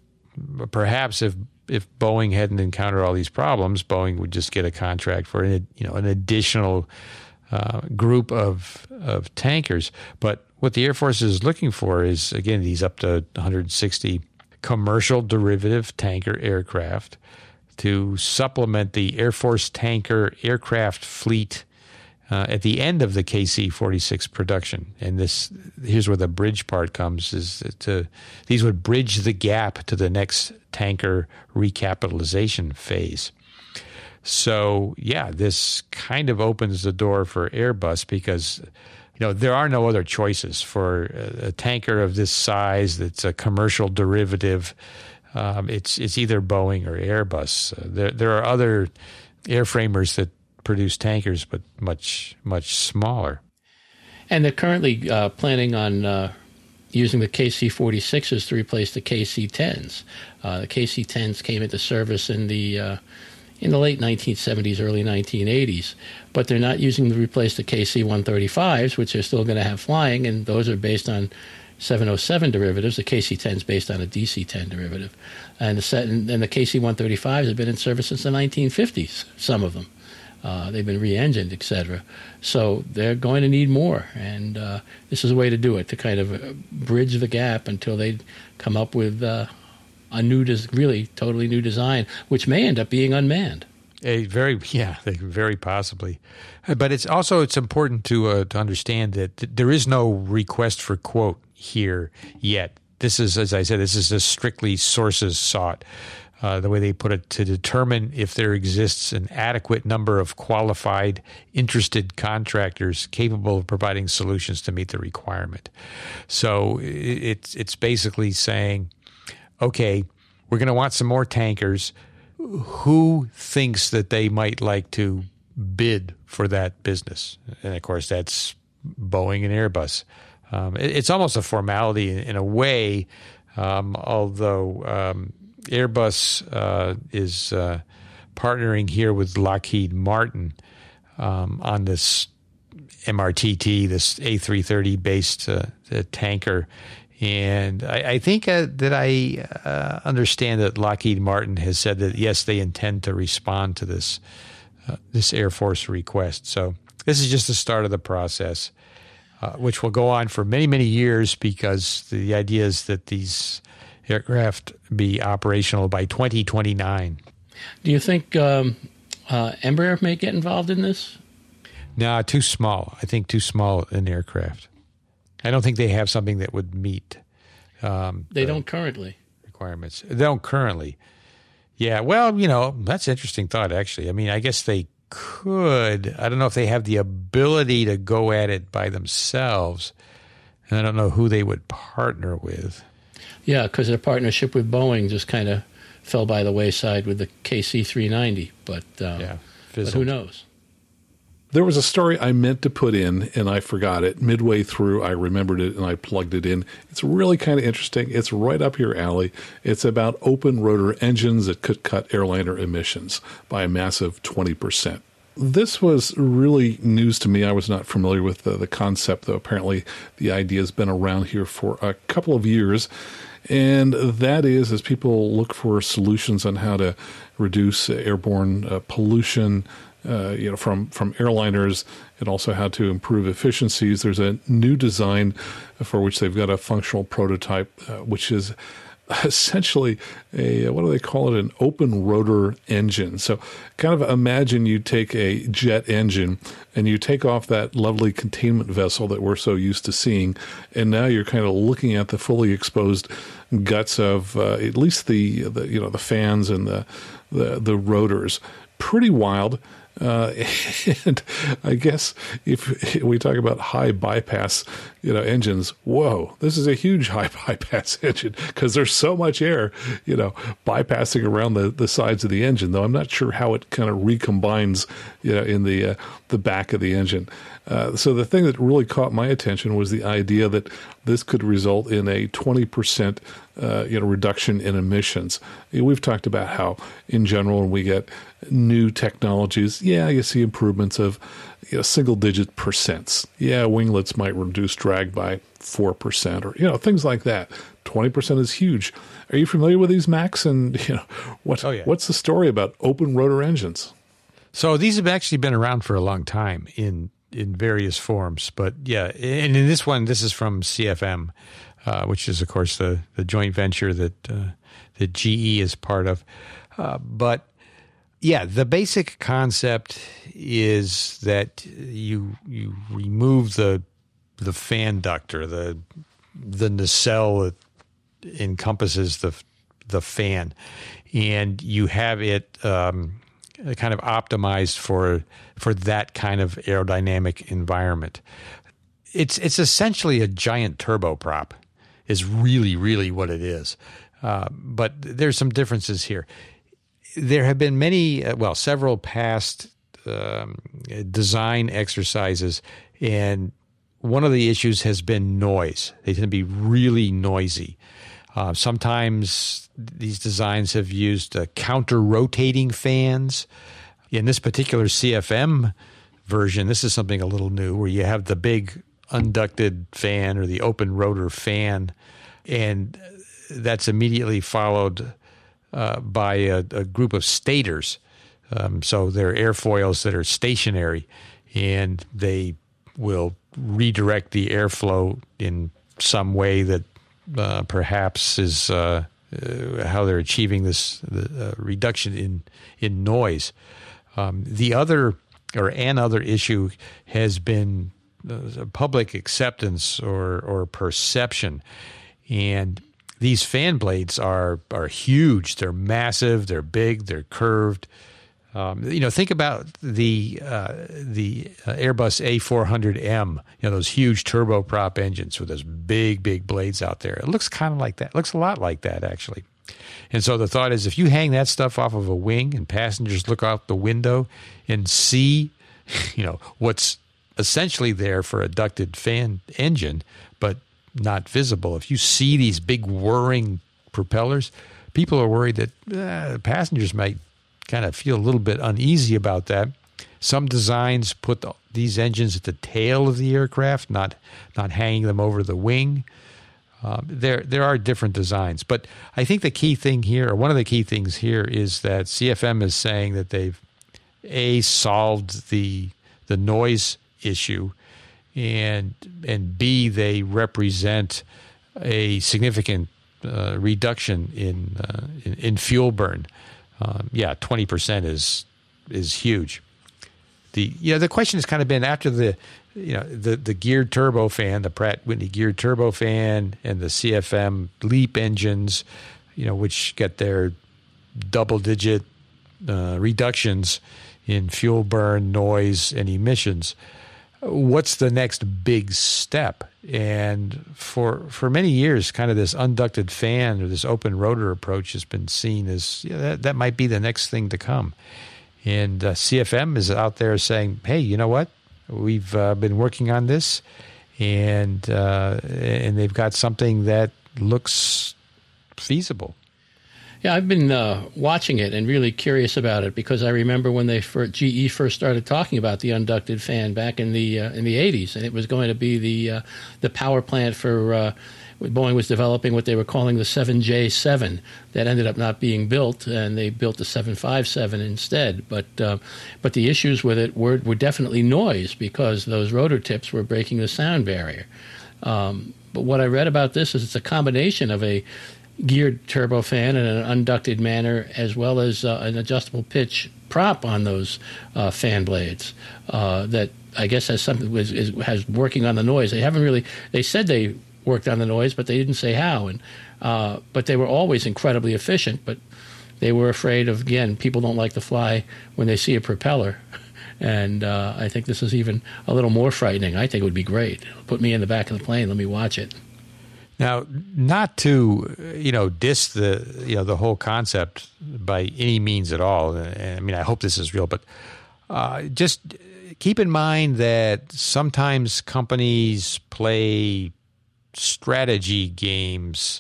Boeing hadn't encountered all these problems, Boeing would just get a contract for an additional group of tankers. But what the Air Force is looking for is, again, these up to 160 commercial derivative tanker aircraft to supplement the Air Force tanker aircraft fleet at the end of the KC-46 production. And here's where the bridge part comes, these would bridge the gap to the next tanker recapitalization phase. So, yeah, this kind of opens the door for Airbus because, there are no other choices for a tanker of this size that's a commercial derivative. It's either Boeing or Airbus. There are other airframers that produce tankers, but much, much smaller. And they're currently planning on using the KC-46s to replace the KC-10s. The KC-10s came into service in the late 1970s, early 1980s, but they're not using to replace the KC-135s, which they're still going to have flying, and those are based on 707 derivatives. The KC-10 is based on a DC-10 derivative. And the KC-135s have been in service since the 1950s, some of them. They've been re-engined, etc. So they're going to need more, and this is a way to do it, to kind of bridge the gap until they come up with a really totally new design, which may end up being unmanned. Very possibly. But it's important to understand that there is no request for quote here yet. This is, as I said, a strictly sources sought. The way they put it, to determine if there exists an adequate number of qualified, interested contractors capable of providing solutions to meet the requirement. So it's basically saying, okay, we're going to want some more tankers. Who thinks that they might like to bid for that business? And, of course, that's Boeing and Airbus. It's almost a formality in a way, although Airbus is partnering here with Lockheed Martin on this MRTT, this A330-based tanker. And I think that I understand that Lockheed Martin has said that, yes, they intend to respond to this Air Force request. So this is just the start of the process, which will go on for many, many years, because the idea is that these aircraft be operational by 2029. Do you think Embraer may get involved in this? No, too small. I think too small an aircraft. I don't think they have something that would meet they don't currently. Requirements. They don't currently. Yeah, well, that's an interesting thought, actually. I mean, I guess they could. I don't know if they have the ability to go at it by themselves. And I don't know who they would partner with. Yeah, because their partnership with Boeing just kind of fell by the wayside with the KC-390. But who knows? There was a story I meant to put in, and I forgot it. Midway through, I remembered it, and I plugged it in. It's really kind of interesting. It's right up your alley. It's about open rotor engines that could cut airliner emissions by a massive 20%. This was really news to me. I was not familiar with the concept, though apparently the idea has been around here for a couple of years. And that is, as people look for solutions on how to reduce airborne pollution, from airliners, and also how to improve efficiencies. There's a new design for which they've got a functional prototype, which is essentially what do they call it? An open rotor engine. So kind of imagine you take a jet engine and you take off that lovely containment vessel that we're so used to seeing, and now you're kind of looking at the fully exposed guts of at least the fans and the rotors. Pretty wild. And I guess if we talk about high bypass, engines, whoa, this is a huge high bypass engine, because there's so much air, bypassing around the sides of the engine, though I'm not sure how it kind of recombines, in the back of the engine. So the thing that really caught my attention was the idea that this could result in a 20% reduction in emissions. We've talked about how, in general, when we get new technologies, you see improvements of single-digit percents. Winglets might reduce drag by 4%, or things like that. 20% is huge. Are you familiar with these, Max? And what's the story about open rotor engines? So these have actually been around for a long time in various forms, but and in this one, this is from CFM, which is, of course, the joint venture that GE is part of. But the basic concept is that you remove the fan duct, or the nacelle that encompasses the fan, and you have it kind of optimized for that kind of aerodynamic environment. It's essentially a giant turboprop is really what it is. But there's some differences here. There have been several past design exercises, and one of the issues has been noise. They tend to be really noisy. Sometimes these designs have used counter-rotating fans. In this particular CFM version, this is something a little new, where you have the big unducted fan or the open rotor fan, and that's immediately followed by a group of stators. So they're airfoils that are stationary, and they will redirect the airflow in some way that perhaps is how they're achieving this reduction in noise. Another issue has been public acceptance or perception, and these fan blades are huge. They're massive. They're big. They're curved. Think about the Airbus A400M. Those huge turboprop engines with those big blades out there. It looks kind of like that. It looks a lot like that, actually. And so the thought is, if you hang that stuff off of a wing and passengers look out the window and see, what's essentially there for a ducted fan engine, but not visible. If you see these big whirring propellers, people are worried that passengers might kind of feel a little bit uneasy about that. Some designs put these engines at the tail of the aircraft, not hanging them over the wing. There are different designs, but I think the key thing here, or one of the key things here, is that CFM is saying that they've solved the noise issue, and B, they represent a significant reduction in fuel burn. 20% is huge. The question has kind of been, after the geared turbofan, the Pratt Whitney geared turbofan, and the CFM LEAP engines, which get their double-digit reductions in fuel burn, noise, and emissions. What's the next big step? And for many years, kind of this unducted fan or this open rotor approach has been seen as that might be the next thing to come. And CFM is out there saying, hey, you know what? We've been working on this, and they've got something that looks feasible. Yeah, I've been watching it and really curious about it, because I remember when GE first started talking about the unducted fan back in the 80s, and it was going to be the power plant for Boeing was developing what they were calling the 7J7. That ended up not being built, and they built the 757 instead. But the issues with it were definitely noise, because those rotor tips were breaking the sound barrier. But what I read about this is it's a combination of a geared turbofan in an unducted manner, as well as an adjustable pitch prop on those fan blades that I guess has something has working on the noise. They said they worked on the noise, but they didn't say how. And but they were always incredibly efficient. But they were afraid of, again, people don't like to fly when they see a propeller. And I think this is even a little more frightening. I think it would be great. Put me in the back of the plane. Let me watch it. Now, not to diss the whole concept by any means at all. I mean, I hope this is real, but just keep in mind that sometimes companies play strategy games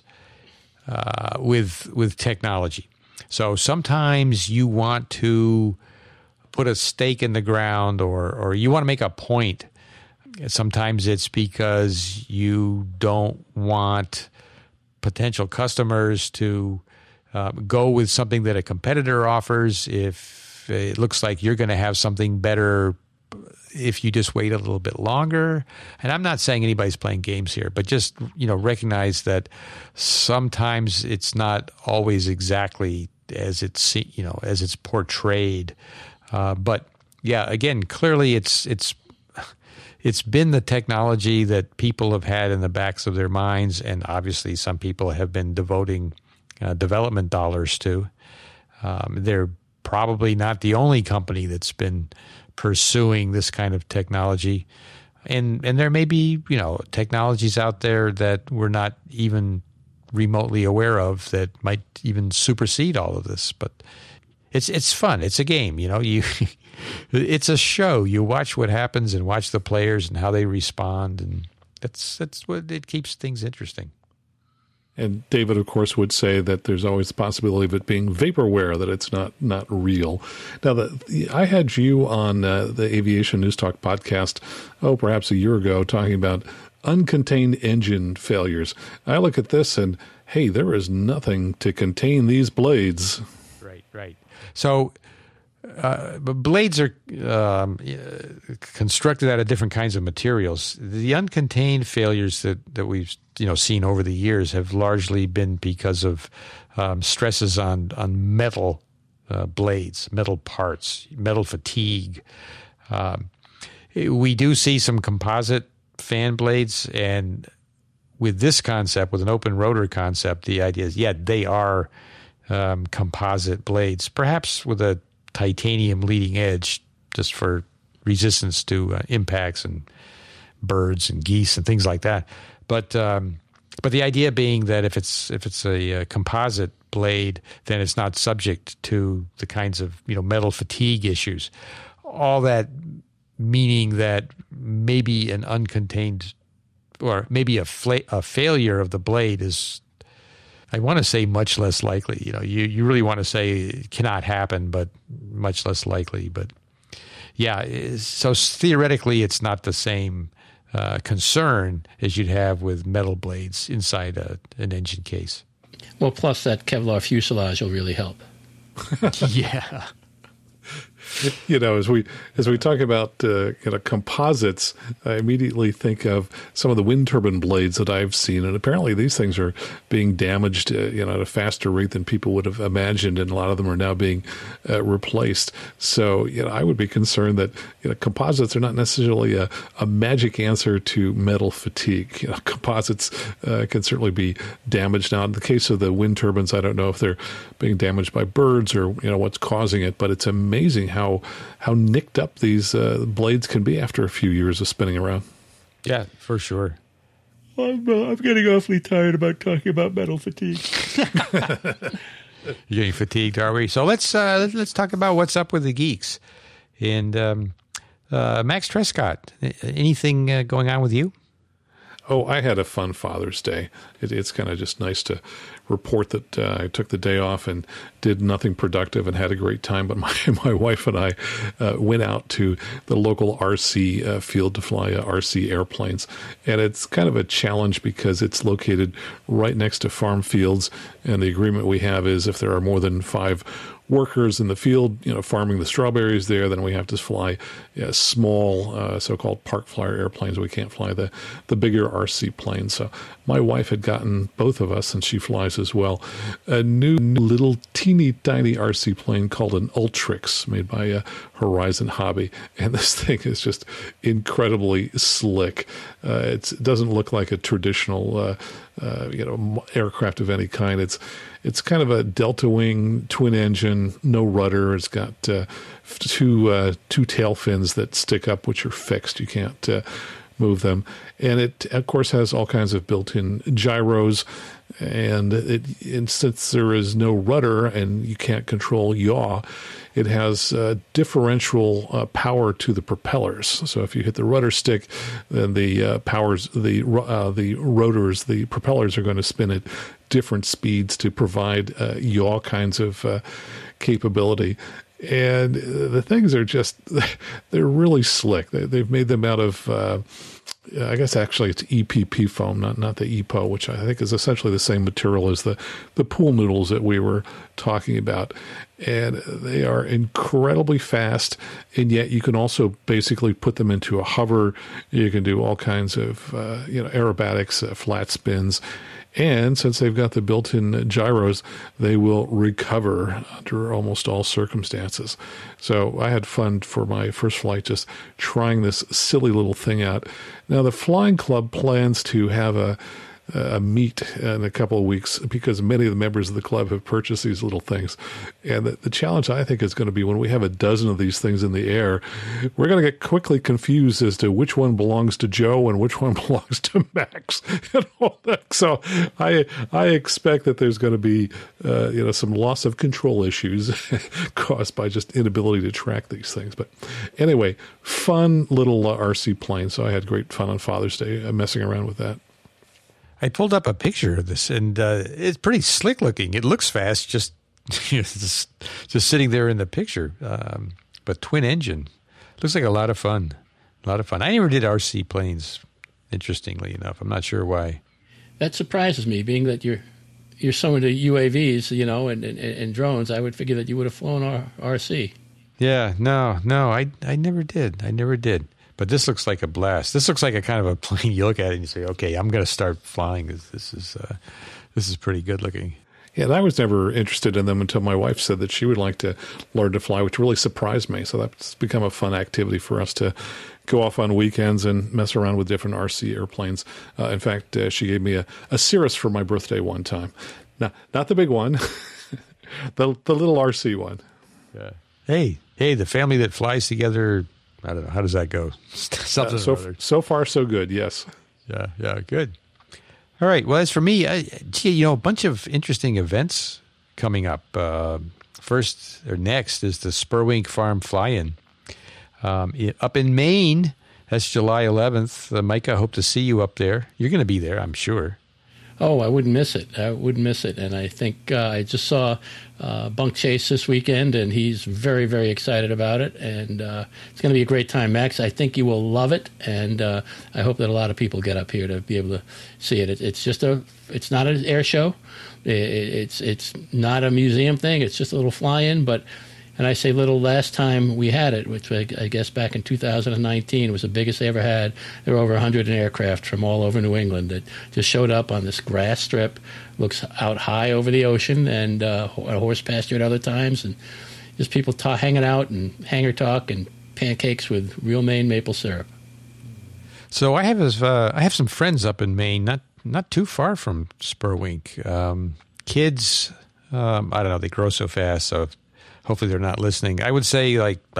with technology. So sometimes you want to put a stake in the ground, or you want to make a point. Sometimes it's because you don't want potential customers to go with something that a competitor offers if it looks like you're going to have something better if you just wait a little bit longer. And I'm not saying anybody's playing games here, but just recognize that sometimes it's not always exactly as it's portrayed. But yeah, again, clearly it's been the technology that people have had in the backs of their minds, and obviously some people have been devoting development dollars to. There probably not the only company that's been pursuing this kind of technology. And there may be, technologies out there that we're not even remotely aware of that might even supersede all of this. But it's fun. It's a game, it's a show. You watch what happens and watch the players and how they respond, and that's what it keeps things interesting. And David, of course, would say that there's always the possibility of it being vaporware, that it's not real. Now, I had you on the Aviation News Talk podcast, perhaps a year ago, talking about uncontained engine failures. I look at this and, hey, there is nothing to contain these blades. Right. So blades are constructed out of different kinds of materials. The uncontained failures that we've seen over the years have largely been because of stresses on metal blades, metal parts, metal fatigue. We do see some composite fan blades, and with this concept, with an open rotor concept, the idea is, they are composite blades, perhaps with a titanium leading edge, just for resistance to impacts and birds and geese and things like that. But the idea being that if it's a composite blade, then it's not subject to the kinds of metal fatigue issues. All that meaning that maybe an uncontained, or maybe a failure of the blade is, I want to say, much less likely. You really want to say it cannot happen, but much less likely. But so theoretically, it's not the same concern as you'd have with metal blades inside an engine case. Well, plus that Kevlar fuselage will really help. Yeah. As we talk about composites, I immediately think of some of the wind turbine blades that I've seen, and apparently these things are being damaged at a faster rate than people would have imagined, and a lot of them are now being replaced. So I would be concerned that composites are not necessarily a magic answer to metal fatigue. Composites can certainly be damaged. Now, in the case of the wind turbines, I don't know if they're being damaged by birds or what's causing it, but it's amazing how nicked up these blades can be after a few years of spinning around. Yeah, for sure. I'm getting awfully tired about talking about metal fatigue. You're getting fatigued, are we? So let's talk about what's up with the geeks. And Max Trescott, anything going on with you? Oh, I had a fun Father's Day. It's kind of just nice to report that I took the day off and did nothing productive and had a great time. But my wife and I went out to the local RC field to fly RC airplanes. And it's kind of a challenge because it's located right next to farm fields. And the agreement we have is if there are more than 5 workers in the field, farming the strawberries there, then we have to fly small, so-called park flyer airplanes. We can't fly the bigger RC planes. So my wife had gotten, both of us, and she flies as well, a new little teeny tiny RC plane called an Ultrix, made by Horizon Hobby. And this thing is just incredibly slick. It doesn't look like a traditional aircraft of any kind. It's kind of a delta wing, twin engine, no rudder. It's got two tail fins that stick up, which are fixed. You can't move them. And it, of course, has all kinds of built-in gyros. And since there is no rudder and you can't control yaw, it has differential power to the propellers. So if you hit the rudder stick, then the rotors, the propellers are going to spin at different speeds to provide yaw kinds of capability. And the things are they're really slick. They've made them out of, I guess actually it's EPP foam, not the EPO, which I think is essentially the same material as the pool noodles that we were talking about. And they are incredibly fast, and yet you can also basically put them into a hover. You can do all kinds of aerobatics, flat spins. And since they've got the built-in gyros, they will recover under almost all circumstances. So I had fun for my first flight just trying this silly little thing out. Now, the Flying Club plans to have a a meet in a couple of weeks because many of the members of the club have purchased these little things. And the challenge, I think, is going to be when we have a dozen of these things in the air, we're going to get quickly confused as to which one belongs to Joe and which one belongs to Max and all that. So I expect that there's going to be some loss of control issues caused by just inability to track these things. But anyway, fun little RC plane. So I had great fun on Father's Day messing around with that. I pulled up a picture of this, and it's pretty slick looking. It looks fast, just sitting there in the picture. But twin engine looks like a lot of fun. A lot of fun. I never did RC planes. Interestingly enough, I'm not sure why. That surprises me, being that you're so into UAVs, and drones. I would figure that you would have flown RC. Yeah, no, I never did. But this looks like a blast. This looks like a kind of a plane you look at it and you say, okay, I'm going to start flying. This is pretty good looking. Yeah, and I was never interested in them until my wife said that she would like to learn to fly, which really surprised me. So that's become a fun activity for us to go off on weekends and mess around with different RC airplanes. In fact, she gave me a Cirrus for my birthday one time. Now, not the big one, the little RC one. Yeah. Hey, the family that flies together, I don't know, how does that go? Something so far, so good, yes. Yeah, good. All right, well, as for me, a bunch of interesting events coming up. Next is the Spurwink Farm Fly-In. Up in Maine, that's July 11th. Micah, I hope to see you up there. You're going to be there, I'm sure. Oh, I wouldn't miss it. And I think I just saw Bunk Chase this weekend, and he's very, very excited about it. And it's going to be a great time, Max. I think you will love it, and I hope that a lot of people get up here to be able to see it. It's not an air show. It's not a museum thing. It's just a little fly-in, but. And I say little, last time we had it, which I guess back in 2019, it was the biggest they ever had. There were over 100 aircraft from all over New England that just showed up on this grass strip, looks out high over the ocean, and a horse pasture at other times, and just people hanging out and hangar talk and pancakes with real Maine maple syrup. So I have some friends up in Maine, not too far from Spurwink. Kids, I don't know, they grow so fast, so hopefully they're not listening. I would say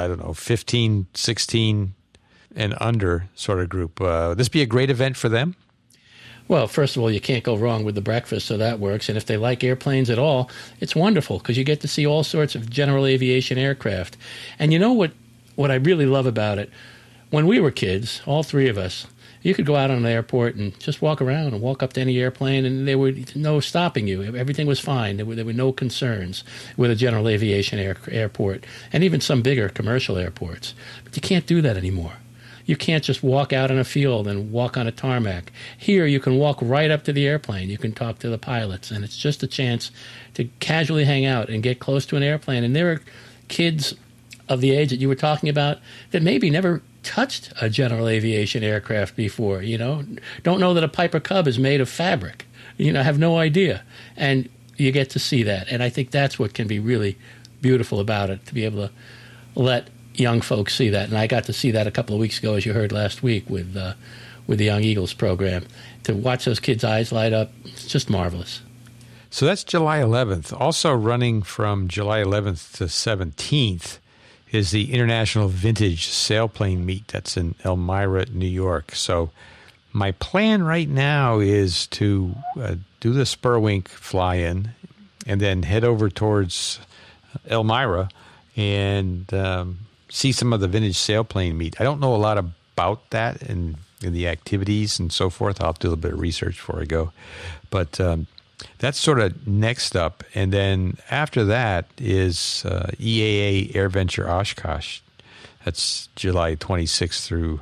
15, 16 and under sort of group. Would this be a great event for them? Well, first of all, you can't go wrong with the breakfast, so that works. And if they like airplanes at all, it's wonderful because you get to see all sorts of general aviation aircraft. And you know what I really love about it? When we were kids, all three of us, you could go out on an airport and just walk around and walk up to any airplane, and there were no stopping you. Everything was fine. There were no concerns with a general aviation airport, and even some bigger commercial airports. But you can't do that anymore. You can't just walk out in a field and walk on a tarmac. Here, you can walk right up to the airplane. You can talk to the pilots, and it's just a chance to casually hang out and get close to an airplane. And there are kids of the age that you were talking about that maybe never touched a general aviation aircraft before, don't know that a Piper Cub is made of fabric, have no idea. And you get to see that. And I think that's what can be really beautiful about it, to be able to let young folks see that. And I got to see that a couple of weeks ago, as you heard last week, with the Young Eagles program. To watch those kids' eyes light up, it's just marvelous. So that's July 11th. Also running from July 11th to 17th is the International Vintage Sailplane Meet. That's in Elmira, New York. So my plan right now is to do the Spurwink fly-in and then head over towards Elmira and see some of the Vintage Sailplane Meet. I don't know a lot about that and the activities and so forth. I'll have to do a little bit of research before I go. But that's sort of next up. And then after that is EAA AirVenture Oshkosh. That's July 26th through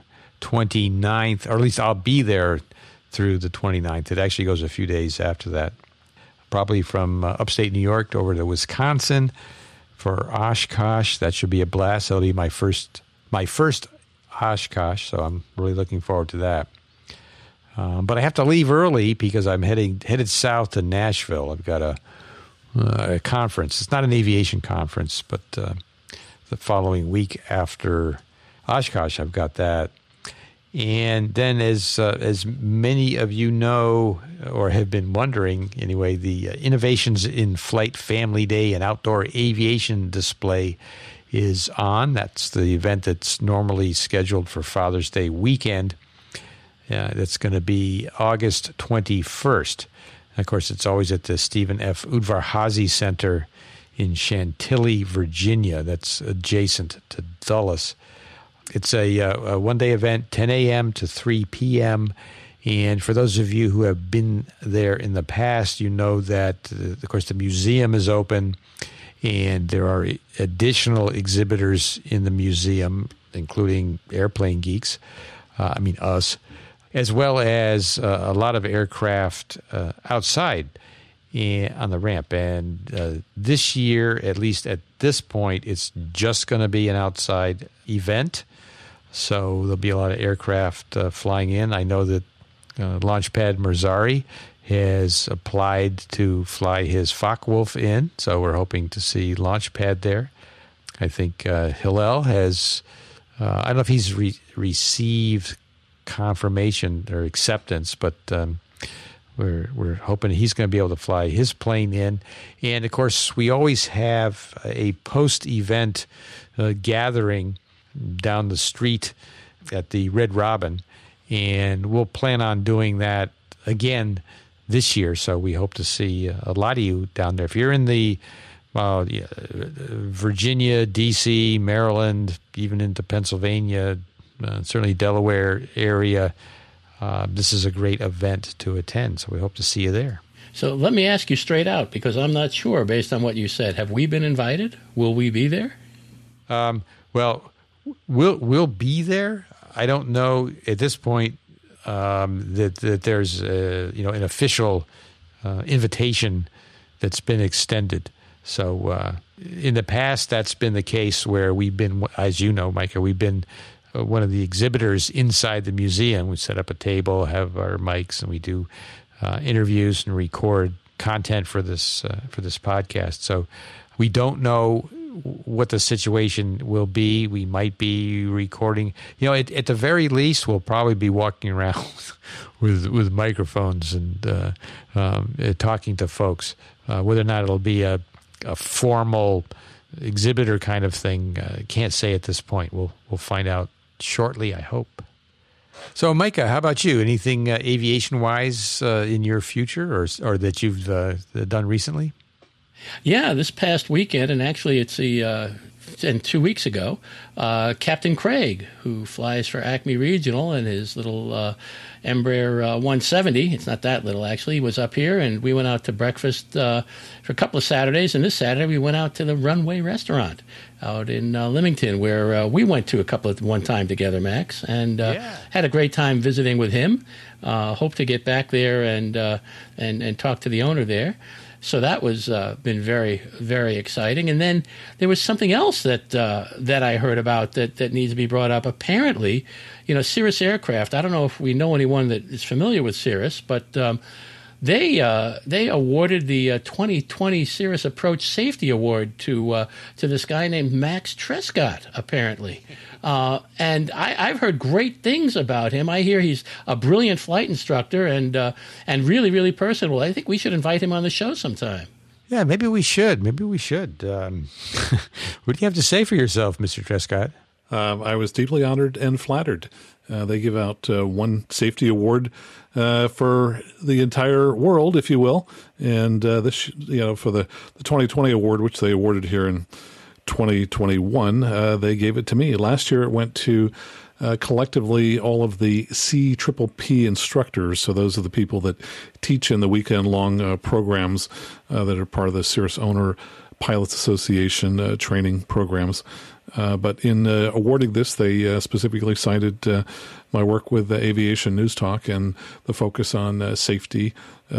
29th, or at least I'll be there through the 29th. It actually goes a few days after that. Probably from upstate New York over to Wisconsin for Oshkosh. That should be a blast. That'll be my first Oshkosh, so I'm really looking forward to that. But I have to leave early because I'm headed south to Nashville. I've got a conference. It's not an aviation conference, but the following week after Oshkosh, I've got that. And then, as many of you know or have been wondering, anyway, the Innovations in Flight Family Day and Outdoor Aviation Display is on. That's the event that's normally scheduled for Father's Day weekend. That's going to be August 21st. And of course, it's always at the Stephen F. Udvar-Hazy Center in Chantilly, Virginia. That's adjacent to Dulles. It's a one-day event, 10 a.m. to 3 p.m., and for those of you who have been there in the past, you know that, of course, the museum is open, and there are additional exhibitors in the museum, including Airplane Geeks, us, as well as a lot of aircraft outside on the ramp. And this year, at least at this point, it's just going to be an outside event. So there'll be a lot of aircraft flying in. I know that Launchpad Marzari has applied to fly his Focke-Wulf in, so we're hoping to see Launchpad there. I think Hillel has, I don't know if he's received confirmation or acceptance, but we're hoping he's going to be able to fly his plane in. And, of course, we always have a post-event gathering down the street at the Red Robin, and we'll plan on doing that again this year. So we hope to see a lot of you down there. If you're in the Virginia, D.C., Maryland, even into Pennsylvania, certainly Delaware area, this is a great event to attend. So we hope to see you there. So let me ask you straight out, because I'm not sure based on what you said. Have we been invited? Will we be there? Well, we'll be there. I don't know at this point that there's an official invitation that's been extended. So in the past, that's been the case where we've been, as you know, Micah, we've been one of the exhibitors inside the museum. We set up a table, have our mics, and we do interviews and record content for this podcast. So we don't know what the situation will be. We might be recording. At the very least, we'll probably be walking around with microphones and talking to folks. Whether or not it'll be a formal exhibitor kind of thing, can't say at this point. We'll find out shortly, I hope. So, Micah, how about you? Anything aviation-wise in your future or that you've done recently? Yeah, this past weekend, and actually it's and 2 weeks ago, Captain Craig, who flies for Acme Regional and his little Embraer 170, it's not that little actually, he was up here, and we went out to breakfast for a couple of Saturdays, and this Saturday we went out to the Runway Restaurant out in Leamington, where we went to one time together, Max, and had a great time visiting with him. Hope to get back there and talk to the owner there. So that was been very, very exciting. And then there was something else that I heard about that needs to be brought up. Apparently, Cirrus Aircraft, I don't know if we know anyone that is familiar with Cirrus, but they awarded the 2020 Cirrus Approach Safety Award to this guy named Max Trescott, apparently. And I've heard great things about him. I hear he's a brilliant flight instructor and really, really personable. I think we should invite him on the show sometime. Yeah, maybe we should. What do you have to say for yourself, Mr. Trescott? I was deeply honored and flattered. They give out one safety award for the entire world, if you will, and this, for the 2020 award, which they awarded here in 2021, they gave it to me. Last year, it went to collectively all of the CPPP instructors. So those are the people that teach in the weekend-long programs that are part of the Cirrus Owner Pilots Association training programs. But in awarding this, they specifically cited my work with Aviation News Talk and the focus on safety,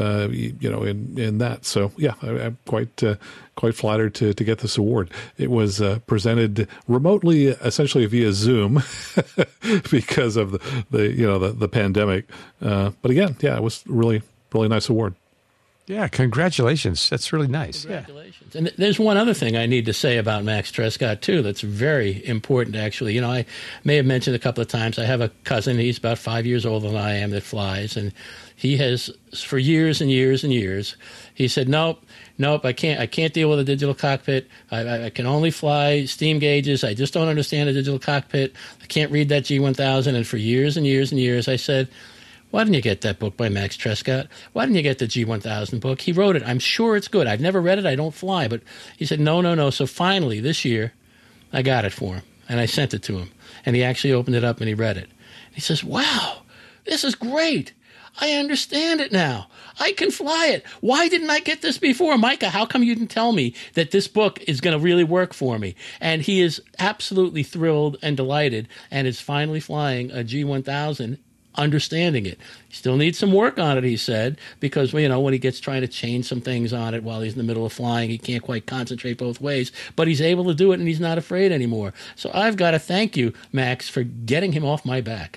in that. So, yeah, I'm quite flattered to get this award. It was presented remotely, essentially via Zoom, because of the pandemic. But again, yeah, it was really, really nice award. Yeah, congratulations. That's really nice. Congratulations. And there's one other thing I need to say about Max Trescott, too, that's very important, actually. I may have mentioned a couple of times, I have a cousin, he's about 5 years older than I am, that flies, and he has, for years and years and years, he said, nope, I can't deal with a digital cockpit. I can only fly steam gauges. I just don't understand a digital cockpit. I can't read that G1000. And for years and years and years, I said, why didn't you get that book by Max Trescott? Why didn't you get the G1000 book? He wrote it. I'm sure it's good. I've never read it. I don't fly. But he said, no. So finally, this year, I got it for him, and I sent it to him. And he actually opened it up, and he read it. And he says, wow, this is great. I understand it now. I can fly it. Why didn't I get this before? Micah, how come you didn't tell me that this book is going to really work for me? And he is absolutely thrilled and delighted and is finally flying a G1000, understanding it. He still needs some work on it, he said, because, when he gets trying to change some things on it while he's in the middle of flying, he can't quite concentrate both ways. But he's able to do it, and he's not afraid anymore. So I've got to thank you, Max, for getting him off my back.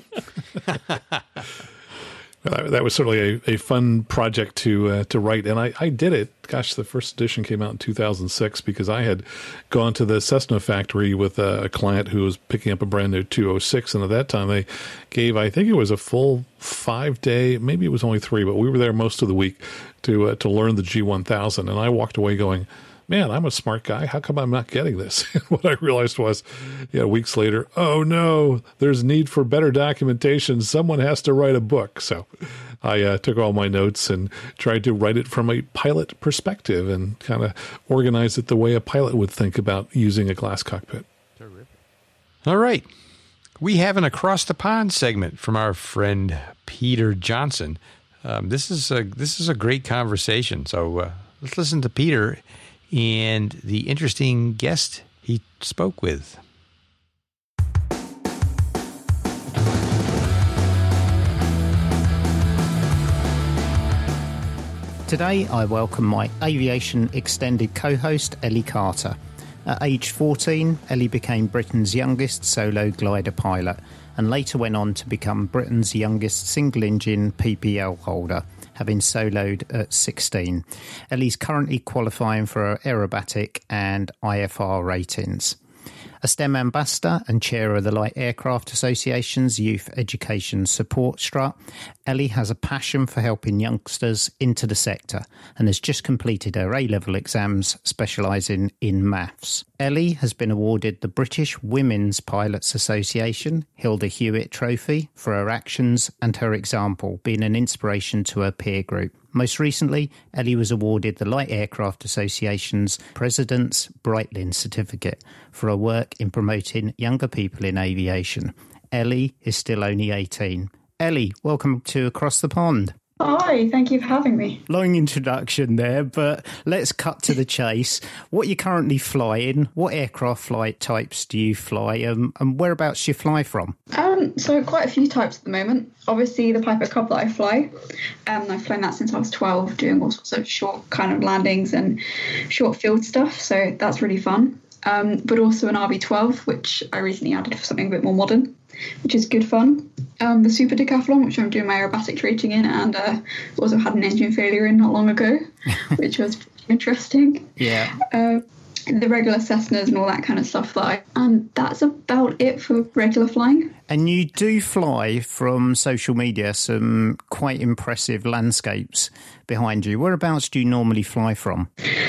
That was certainly a fun project to write, and I did it. Gosh, the first edition came out in 2006 because I had gone to the Cessna factory with a client who was picking up a brand new 206, and at that time they gave, I think it was a full 5-day, maybe it was only 3, but we were there most of the week to learn the G1000, and I walked away going, man, I'm a smart guy. How come I'm not getting this? And what I realized was, weeks later, oh no, there's need for better documentation. Someone has to write a book. So I took all my notes and tried to write it from a pilot perspective and kind of organize it the way a pilot would think about using a glass cockpit. Terrific. All right. We have an Across the Pond segment from our friend Peter Johnson. This is a great conversation. So let's listen to Peter and the interesting guest he spoke with. Today, I welcome my Aviation Extended co-host, Ellie Carter. At age 14, Ellie became Britain's youngest solo glider pilot and later went on to become Britain's youngest single-engine PPL holder, having soloed at 16. Ellie's currently qualifying for her aerobatic and IFR ratings. A STEM ambassador and chair of the Light Aircraft Association's Youth Education Support Strut, Ellie has a passion for helping youngsters into the sector and has just completed her A-level exams specialising in maths. Ellie has been awarded the British Women's Pilots Association Hilda Hewitt Trophy for her actions and her example, being an inspiration to her peer group. Most recently, Ellie was awarded the Light Aircraft Association's President's Breitling Certificate for her work in promoting younger people in aviation. Ellie is still only 18. Ellie, welcome to Across the Pond. Hi, thank you for having me. Long introduction there, but let's cut to the chase. What are you currently flying? What aircraft flight types do you fly? And whereabouts do you fly from? So quite a few types at the moment. Obviously, the Piper Cub that I fly. I've flown that since I was 12, doing all sorts of short kind of landings and short field stuff. So that's really fun. But also an RB12, which I recently added for something a bit more modern, which is good fun. The Super Decathlon, which I'm doing my aerobatic training in, and also had an engine failure in not long ago, which was interesting. Yeah. The regular Cessnas and all that kind of stuff and that's about it for regular flying. And you do fly from social media some quite impressive landscapes behind you. Whereabouts do you normally fly from?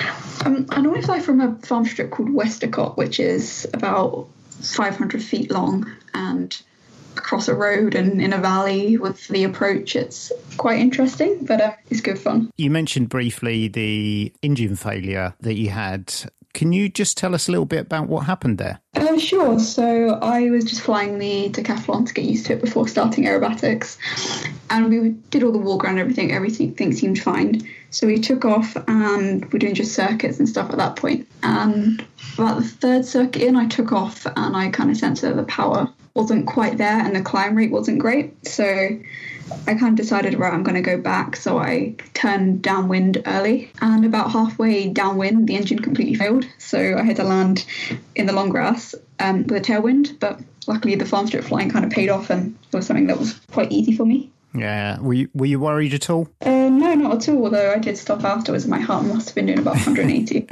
I normally fly from a farm strip called Westacott, which is about 500 feet long and across a road and in a valley with the approach. It's quite interesting, but it's good fun. You mentioned briefly the engine failure that you had. Can you just tell us a little bit about what happened there? Sure. So I was just flying the decathlon to get used to it before starting aerobatics. And we did all the walk around and everything seemed fine. So we took off and we're doing just circuits and stuff at that point. And about the third circuit in, I took off and I kind of sensed that the power wasn't quite there and the climb rate wasn't great. So I kind of decided, right, I'm going to go back. So I turned downwind early, and about halfway downwind, the engine completely failed. So I had to land in the long grass with a tailwind. But luckily, the farm strip flying kind of paid off, and it was something that was quite easy for me. Yeah. Were you worried at all? No, not at all, although I did stop afterwards. My heart must have been doing about 180.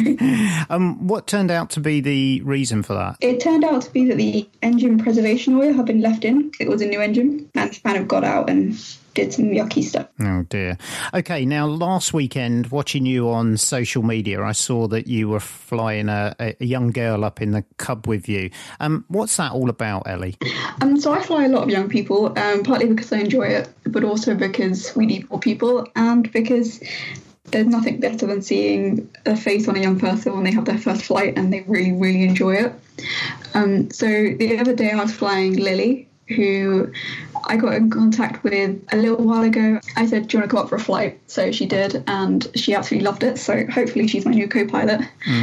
What turned out to be the reason for that? It turned out to be that the engine preservation oil had been left in. It was a new engine and kind of got out and did some yucky stuff. Oh dear. Okay, now last weekend, watching you on social media, I saw that you were flying a young girl up in the Cub with you. What's that all about, Ellie? So I fly a lot of young people, partly because I enjoy it, but also because we need more people and because there's nothing better than seeing a face on a young person when they have their first flight and they really, really enjoy it. So the other day I was flying Lily, who I got in contact with a little while ago. I said, do you want to go up for a flight? So she did, and she absolutely loved it. So hopefully she's my new co-pilot.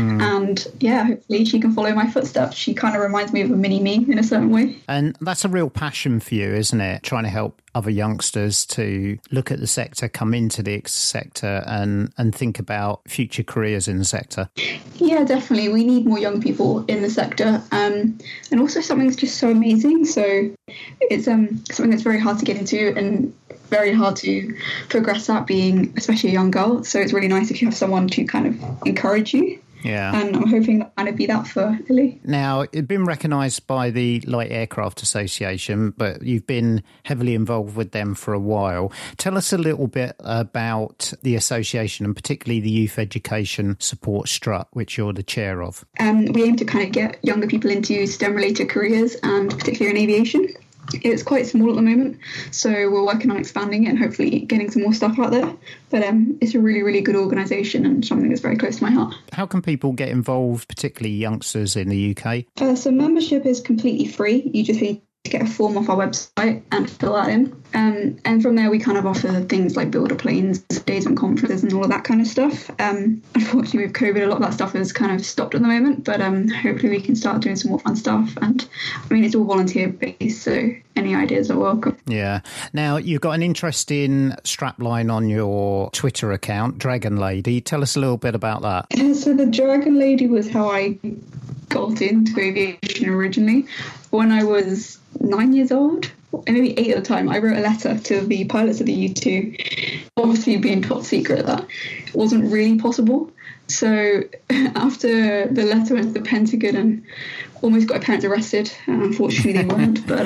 And yeah, hopefully she can follow my footsteps. She kind of reminds me of a mini-me in a certain way. And that's a real passion for you, isn't it? Trying to help other youngsters to look at the sector, come into the sector and think about future careers in the sector. Yeah, definitely. We need more young people in the sector. And also something that's just so amazing. So it's something that's very hard to get into and very hard to progress at, being especially a young girl. So it's really nice if you have someone to kind of encourage you. Yeah. And I'm hoping that kind of be that for Lily. Now, it's been recognised by the Light Aircraft Association, but you've been heavily involved with them for a while. Tell us a little bit about the association and particularly the Youth Education Support Strut, which you're the chair of. We aim to kind of get younger people into STEM-related careers and particularly in aviation. It's quite small at the moment, so we're working on expanding it and hopefully getting some more stuff out there. But it's a really, really good organisation and something that's very close to my heart. How can people get involved, particularly youngsters in the UK? So membership is completely free. You just need to get a form off our website and fill that in. And from there, we kind of offer things like builder planes, days and conferences and all of that kind of stuff. Unfortunately, with COVID, a lot of that stuff has kind of stopped at the moment, but hopefully we can start doing some more fun stuff. And I mean, it's all volunteer-based, so any ideas are welcome. Yeah. Now, you've got an interesting strapline on your Twitter account, Dragon Lady. Tell us a little bit about that. So the Dragon Lady was how I got into aviation originally. When I was 9 years old, and maybe 8 at the time, I wrote a letter to the pilots of the U2, obviously being top secret that wasn't really possible. So after the letter went to the Pentagon and almost got my parents arrested, unfortunately they weren't, but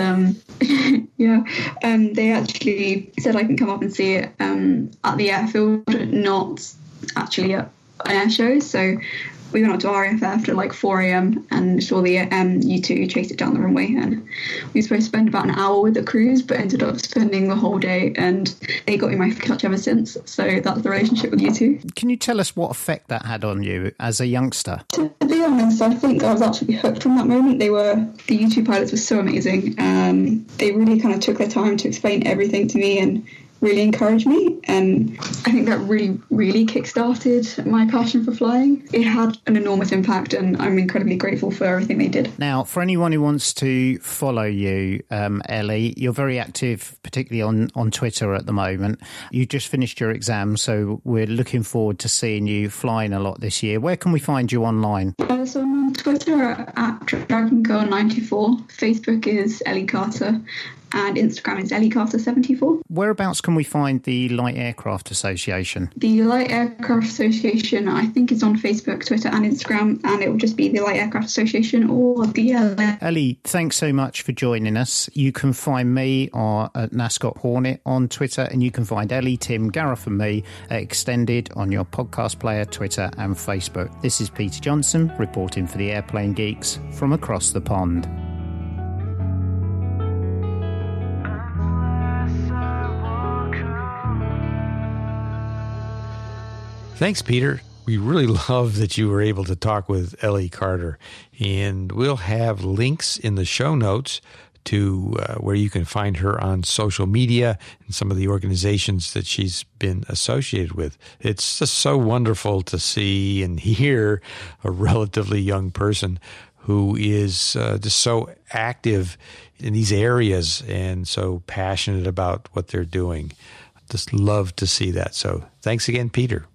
they actually said I can come up and see it at the airfield, not actually at an air show. So we went up to RAF after like 4 a.m. and saw the U2 chase it down the runway, and we were supposed to spend about an hour with the crews but ended up spending the whole day, and they got me my clutch ever since. So that's the relationship with U2. Can you tell us what effect that had on you as a youngster? To be honest, I think I was absolutely hooked from that moment. The U2 pilots were so amazing. They really kind of took their time to explain everything to me and really encouraged me, and I think that really, really kick-started my passion for flying. It had an enormous impact, and I'm incredibly grateful for everything they did. Now, for anyone who wants to follow you, Ellie, you're very active, particularly on Twitter at the moment. You just finished your exam, so we're looking forward to seeing you flying a lot this year. Where can we find you online? So I'm on Twitter at DragonGirl94. Facebook is Ellie Carter. And Instagram is EllieCarter74. Whereabouts can we find the Light Aircraft Association? The Light Aircraft Association, I think, is on Facebook, Twitter and Instagram, and it will just be the Light Aircraft Association or the Ellie, thanks so much for joining us. You can find me at Nascot Hornet on Twitter, and you can find Ellie, Tim, Gareth and me at Extended on your podcast player, Twitter and Facebook. This is Peter Johnson reporting for the Airplane Geeks from across the pond. Thanks, Peter. We really love that you were able to talk with Ellie Carter, and we'll have links in the show notes to where you can find her on social media and some of the organizations that she's been associated with. It's just so wonderful to see and hear a relatively young person who is just so active in these areas and so passionate about what they're doing. Just love to see that. So thanks again, Peter.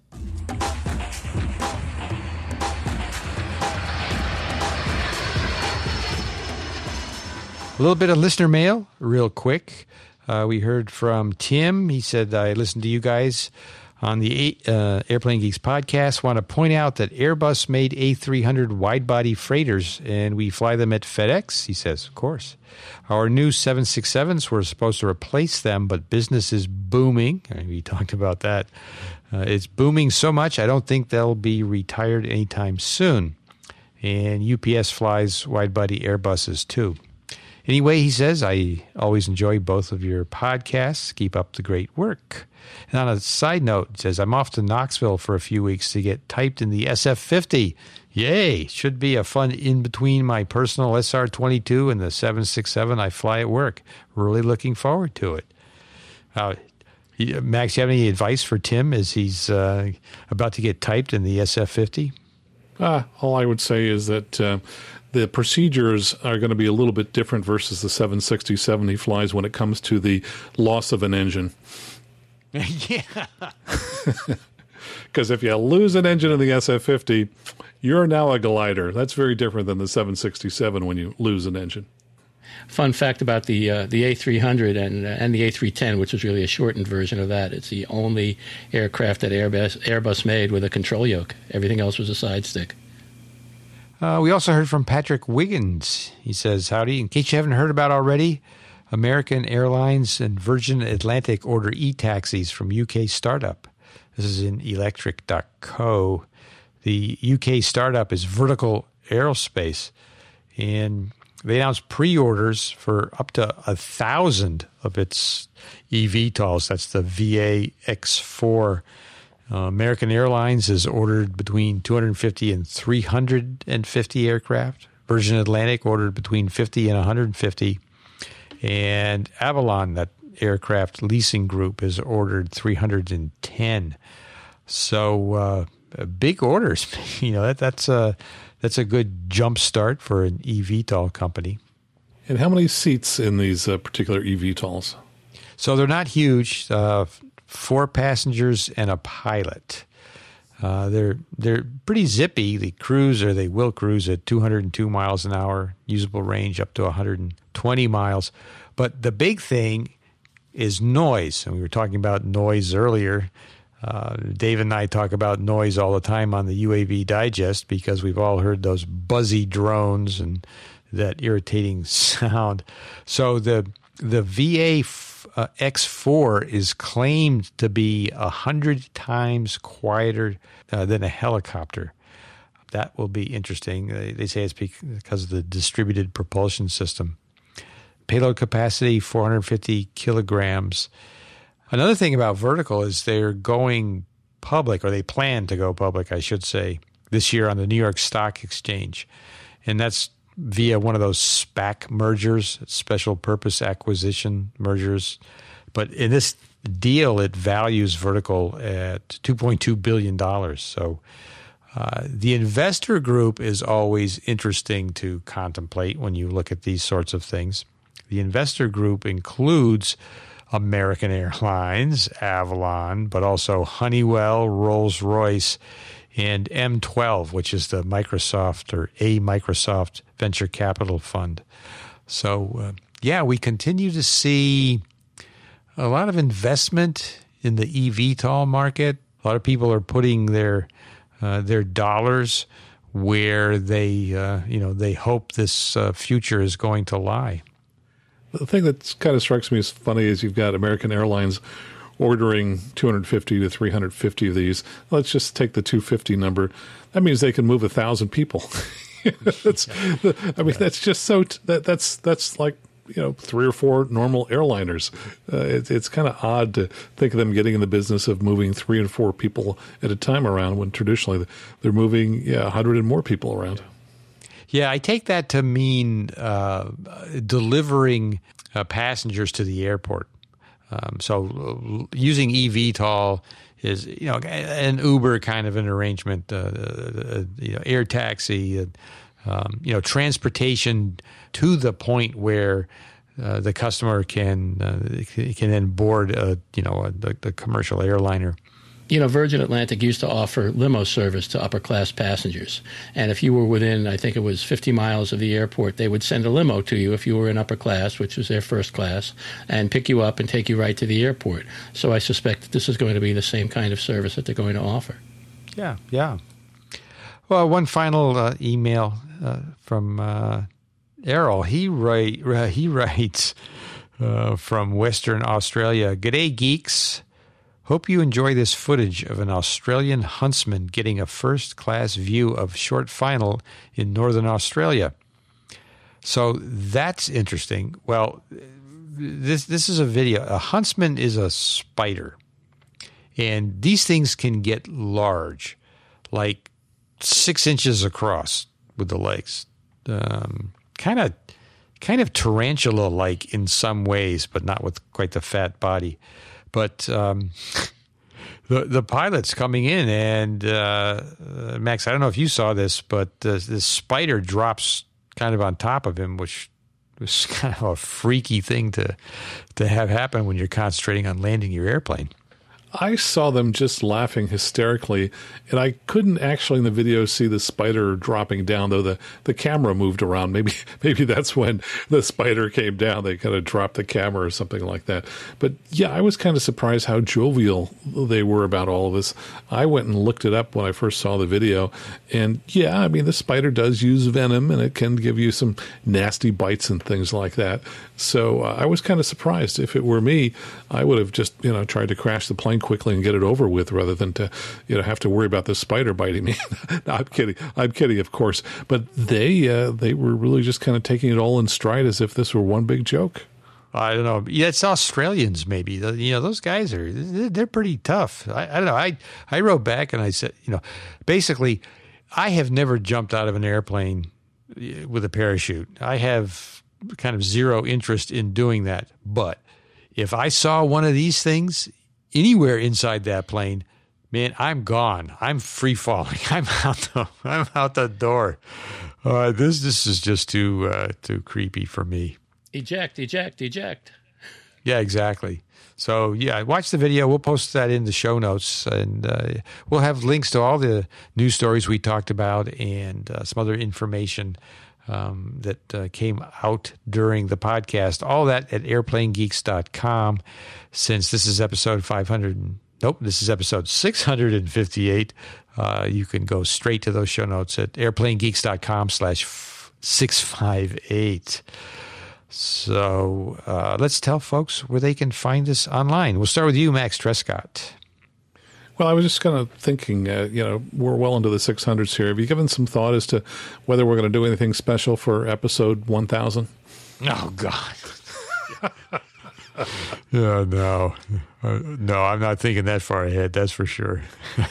A little bit of listener mail, real quick. We heard from Tim. He said, I listened to you guys on the Airplane Geeks podcast. Want to point out that Airbus made A300 wide-body freighters, and we fly them at FedEx, he says, of course. Our new 767s were supposed to replace them, but business is booming. We talked about that. It's booming so much, I don't think they'll be retired anytime soon. And UPS flies wide-body Airbuses, too. Anyway, he says, I always enjoy both of your podcasts. Keep up the great work. And on a side note, he says, I'm off to Knoxville for a few weeks to get typed in the SF-50. Yay! Should be a fun in-between my personal SR-22 and the 767 I fly at work. Really looking forward to it. Max, you have any advice for Tim as he's about to get typed in the SF-50? All I would say is that the procedures are going to be a little bit different versus the 767 he flies when it comes to the loss of an engine. Yeah. Because if you lose an engine in the SF-50, you're now a glider. That's very different than the 767 when you lose an engine. Fun fact about the A300 and the A310, which is really a shortened version of that. It's the only aircraft that Airbus made with a control yoke. Everything else was a side stick. We also heard from Patrick Wiggins. He says, howdy. In case you haven't heard about already, American Airlines and Virgin Atlantic order e-taxis from UK startup. This is in electric.co. The UK startup is Vertical Aerospace, and they announced pre-orders for up to 1,000 of its eVTOLs. That's the VA-X4. American Airlines has ordered between 250 and 350 aircraft. Virgin Atlantic ordered between 50 and 150. And Avalon, that aircraft leasing group, has ordered 310. So big orders. You know, that's a good jump start for an eVTOL company. And how many seats in these particular eVTOLs? So they're not huge. 4 passengers and a pilot. They're pretty zippy. They will cruise at 202 miles an hour, usable range up to 120 miles. But the big thing is noise. And we were talking about noise earlier. Dave and I talk about noise all the time on the UAV Digest because we've all heard those buzzy drones and that irritating sound. So the VA X4 is claimed to be 100 times quieter than a helicopter. That will be interesting. They say it's because of the distributed propulsion system. Payload capacity, 450 kilograms. Another thing about Vertical is they're going public, or they plan to go public, I should say, this year on the New York Stock Exchange. And that's via one of those SPAC mergers, special purpose acquisition mergers. But in this deal, it values Vertical at $2.2 billion. So the investor group is always interesting to contemplate when you look at these sorts of things. The investor group includes American Airlines, Avalon, but also Honeywell, Rolls-Royce, and M12, which is the Microsoft or a Microsoft venture capital fund. So, we continue to see a lot of investment in the eVTOL market. A lot of people are putting their dollars where they hope this future is going to lie. The thing that kind of strikes me as funny is you've got American Airlines ordering 250 to 350 of these. Let's just take the 250 number. That means they can move 1,000 people. That's just so. That's like 3 or 4 normal airliners. It's kind of odd to think of them getting in the business of moving 3 and 4 people at a time around when traditionally they're moving 100 and more people around. Yeah, I take that to mean delivering passengers to the airport. So using eVTOL is, an Uber kind of an arrangement, air taxi, transportation to the point where the customer can then board, the commercial airliner. Virgin Atlantic used to offer limo service to upper-class passengers. And if you were within, I think it was 50 miles of the airport, they would send a limo to you if you were in upper class, which was their first class, and pick you up and take you right to the airport. So I suspect that this is going to be the same kind of service that they're going to offer. Yeah, yeah. Well, one final email from Errol. He writes from Western Australia. G'day, geeks. Hope you enjoy this footage of an Australian huntsman getting a first-class view of short final in Northern Australia. So that's interesting. Well, this is a video. A huntsman is a spider, and these things can get large, like 6 inches across with the legs. Kind of tarantula-like in some ways, but not with quite the fat body. But the pilot's coming in, and Max, I don't know if you saw this, but this spider drops kind of on top of him, which was kind of a freaky thing to have happen when you're concentrating on landing your airplane. I saw them just laughing hysterically, and I couldn't actually in the video see the spider dropping down, though the camera moved around. Maybe that's when the spider came down. They kind of dropped the camera or something like that. But yeah, I was kind of surprised how jovial they were about all of this. I went and looked it up when I first saw the video, and yeah, I mean, the spider does use venom, and it can give you some nasty bites and things like that. So I was kind of surprised. If it were me, I would have just tried to crash the plane quickly and get it over with rather than to have to worry about the spider biting me. No, I'm kidding, of course. But they were really just kind of taking it all in stride as if this were one big joke. I don't know. Yeah, it's Australians maybe. Those guys they're pretty tough. I don't know. I wrote back and I said, basically, I have never jumped out of an airplane with a parachute. I have kind of zero interest in doing that. But if I saw one of these things anywhere inside that plane, man, I'm gone. I'm free falling. I'm out the door. This is just too creepy for me. Eject. Yeah, exactly. So yeah, watch the video. We'll post that in the show notes, and we'll have links to all the news stories we talked about and some other information that came out during the podcast. All that at airplanegeeks.com. Since this is episode 658, you can go straight to those show notes at airplanegeeks.com/658. So let's tell folks where they can find us online. We'll start with you, Max Trescott. Well, I was just kind of thinking, we're well into the 600s here. Have you given some thought as to whether we're going to do anything special for episode 1000? Oh, God. Yeah, no, I'm not thinking that far ahead. That's for sure.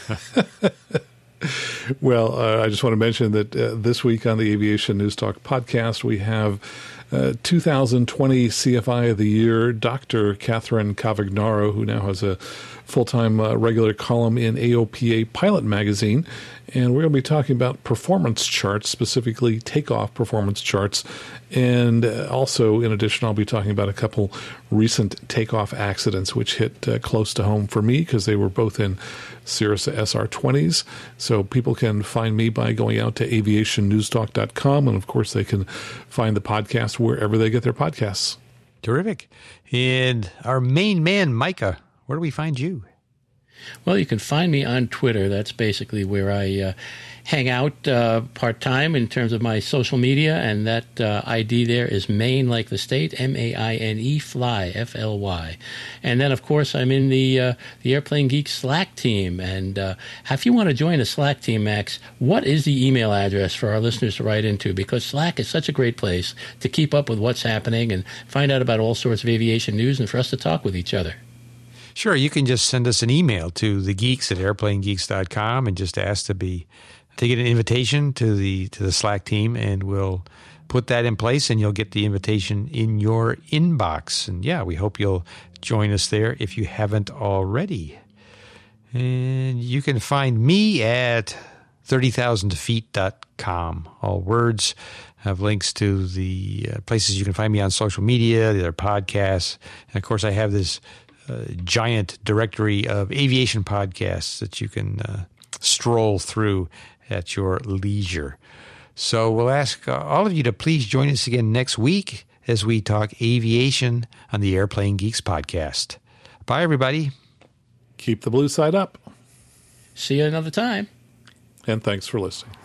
Well, I just want to mention that this week on the Aviation News Talk podcast, we have 2020 CFI of the Year, Dr. Catherine Cavagnaro, who now has a full-time regular column in AOPA Pilot Magazine. And we're going to be talking about performance charts, specifically takeoff performance charts. And also, in addition, I'll be talking about a couple recent takeoff accidents, which hit close to home for me because they were both in Cirrus SR-20s. So people can find me by going out to aviationnewstalk.com. And, of course, they can find the podcast wherever they get their podcasts. Terrific. And our main man, Micah, where do we find you? Well, you can find me on Twitter. That's basically where I hang out part-time in terms of my social media, and that ID there is Maine like the state, M-A-I-N-E, fly, F-L-Y. And then, of course, I'm in the Airplane Geek Slack team. And if you want to join the Slack team, Max, what is the email address for our listeners to write into? Because Slack is such a great place to keep up with what's happening and find out about all sorts of aviation news and for us to talk with each other. Sure, you can just send us an email to thegeeks@airplanegeeks.com and just ask to get an invitation to the Slack team, and we'll put that in place, and you'll get the invitation in your inbox. And yeah, we hope you'll join us there if you haven't already. And you can find me at 30,000feet.com. All words. Have links to the places you can find me on social media, the other podcasts. And of course, I have this giant directory of aviation podcasts that you can stroll through at your leisure. So we'll ask all of you to please join us again next week as we talk aviation on the Airplane Geeks podcast. Bye, everybody. Keep the blue side up. See you another time. And thanks for listening.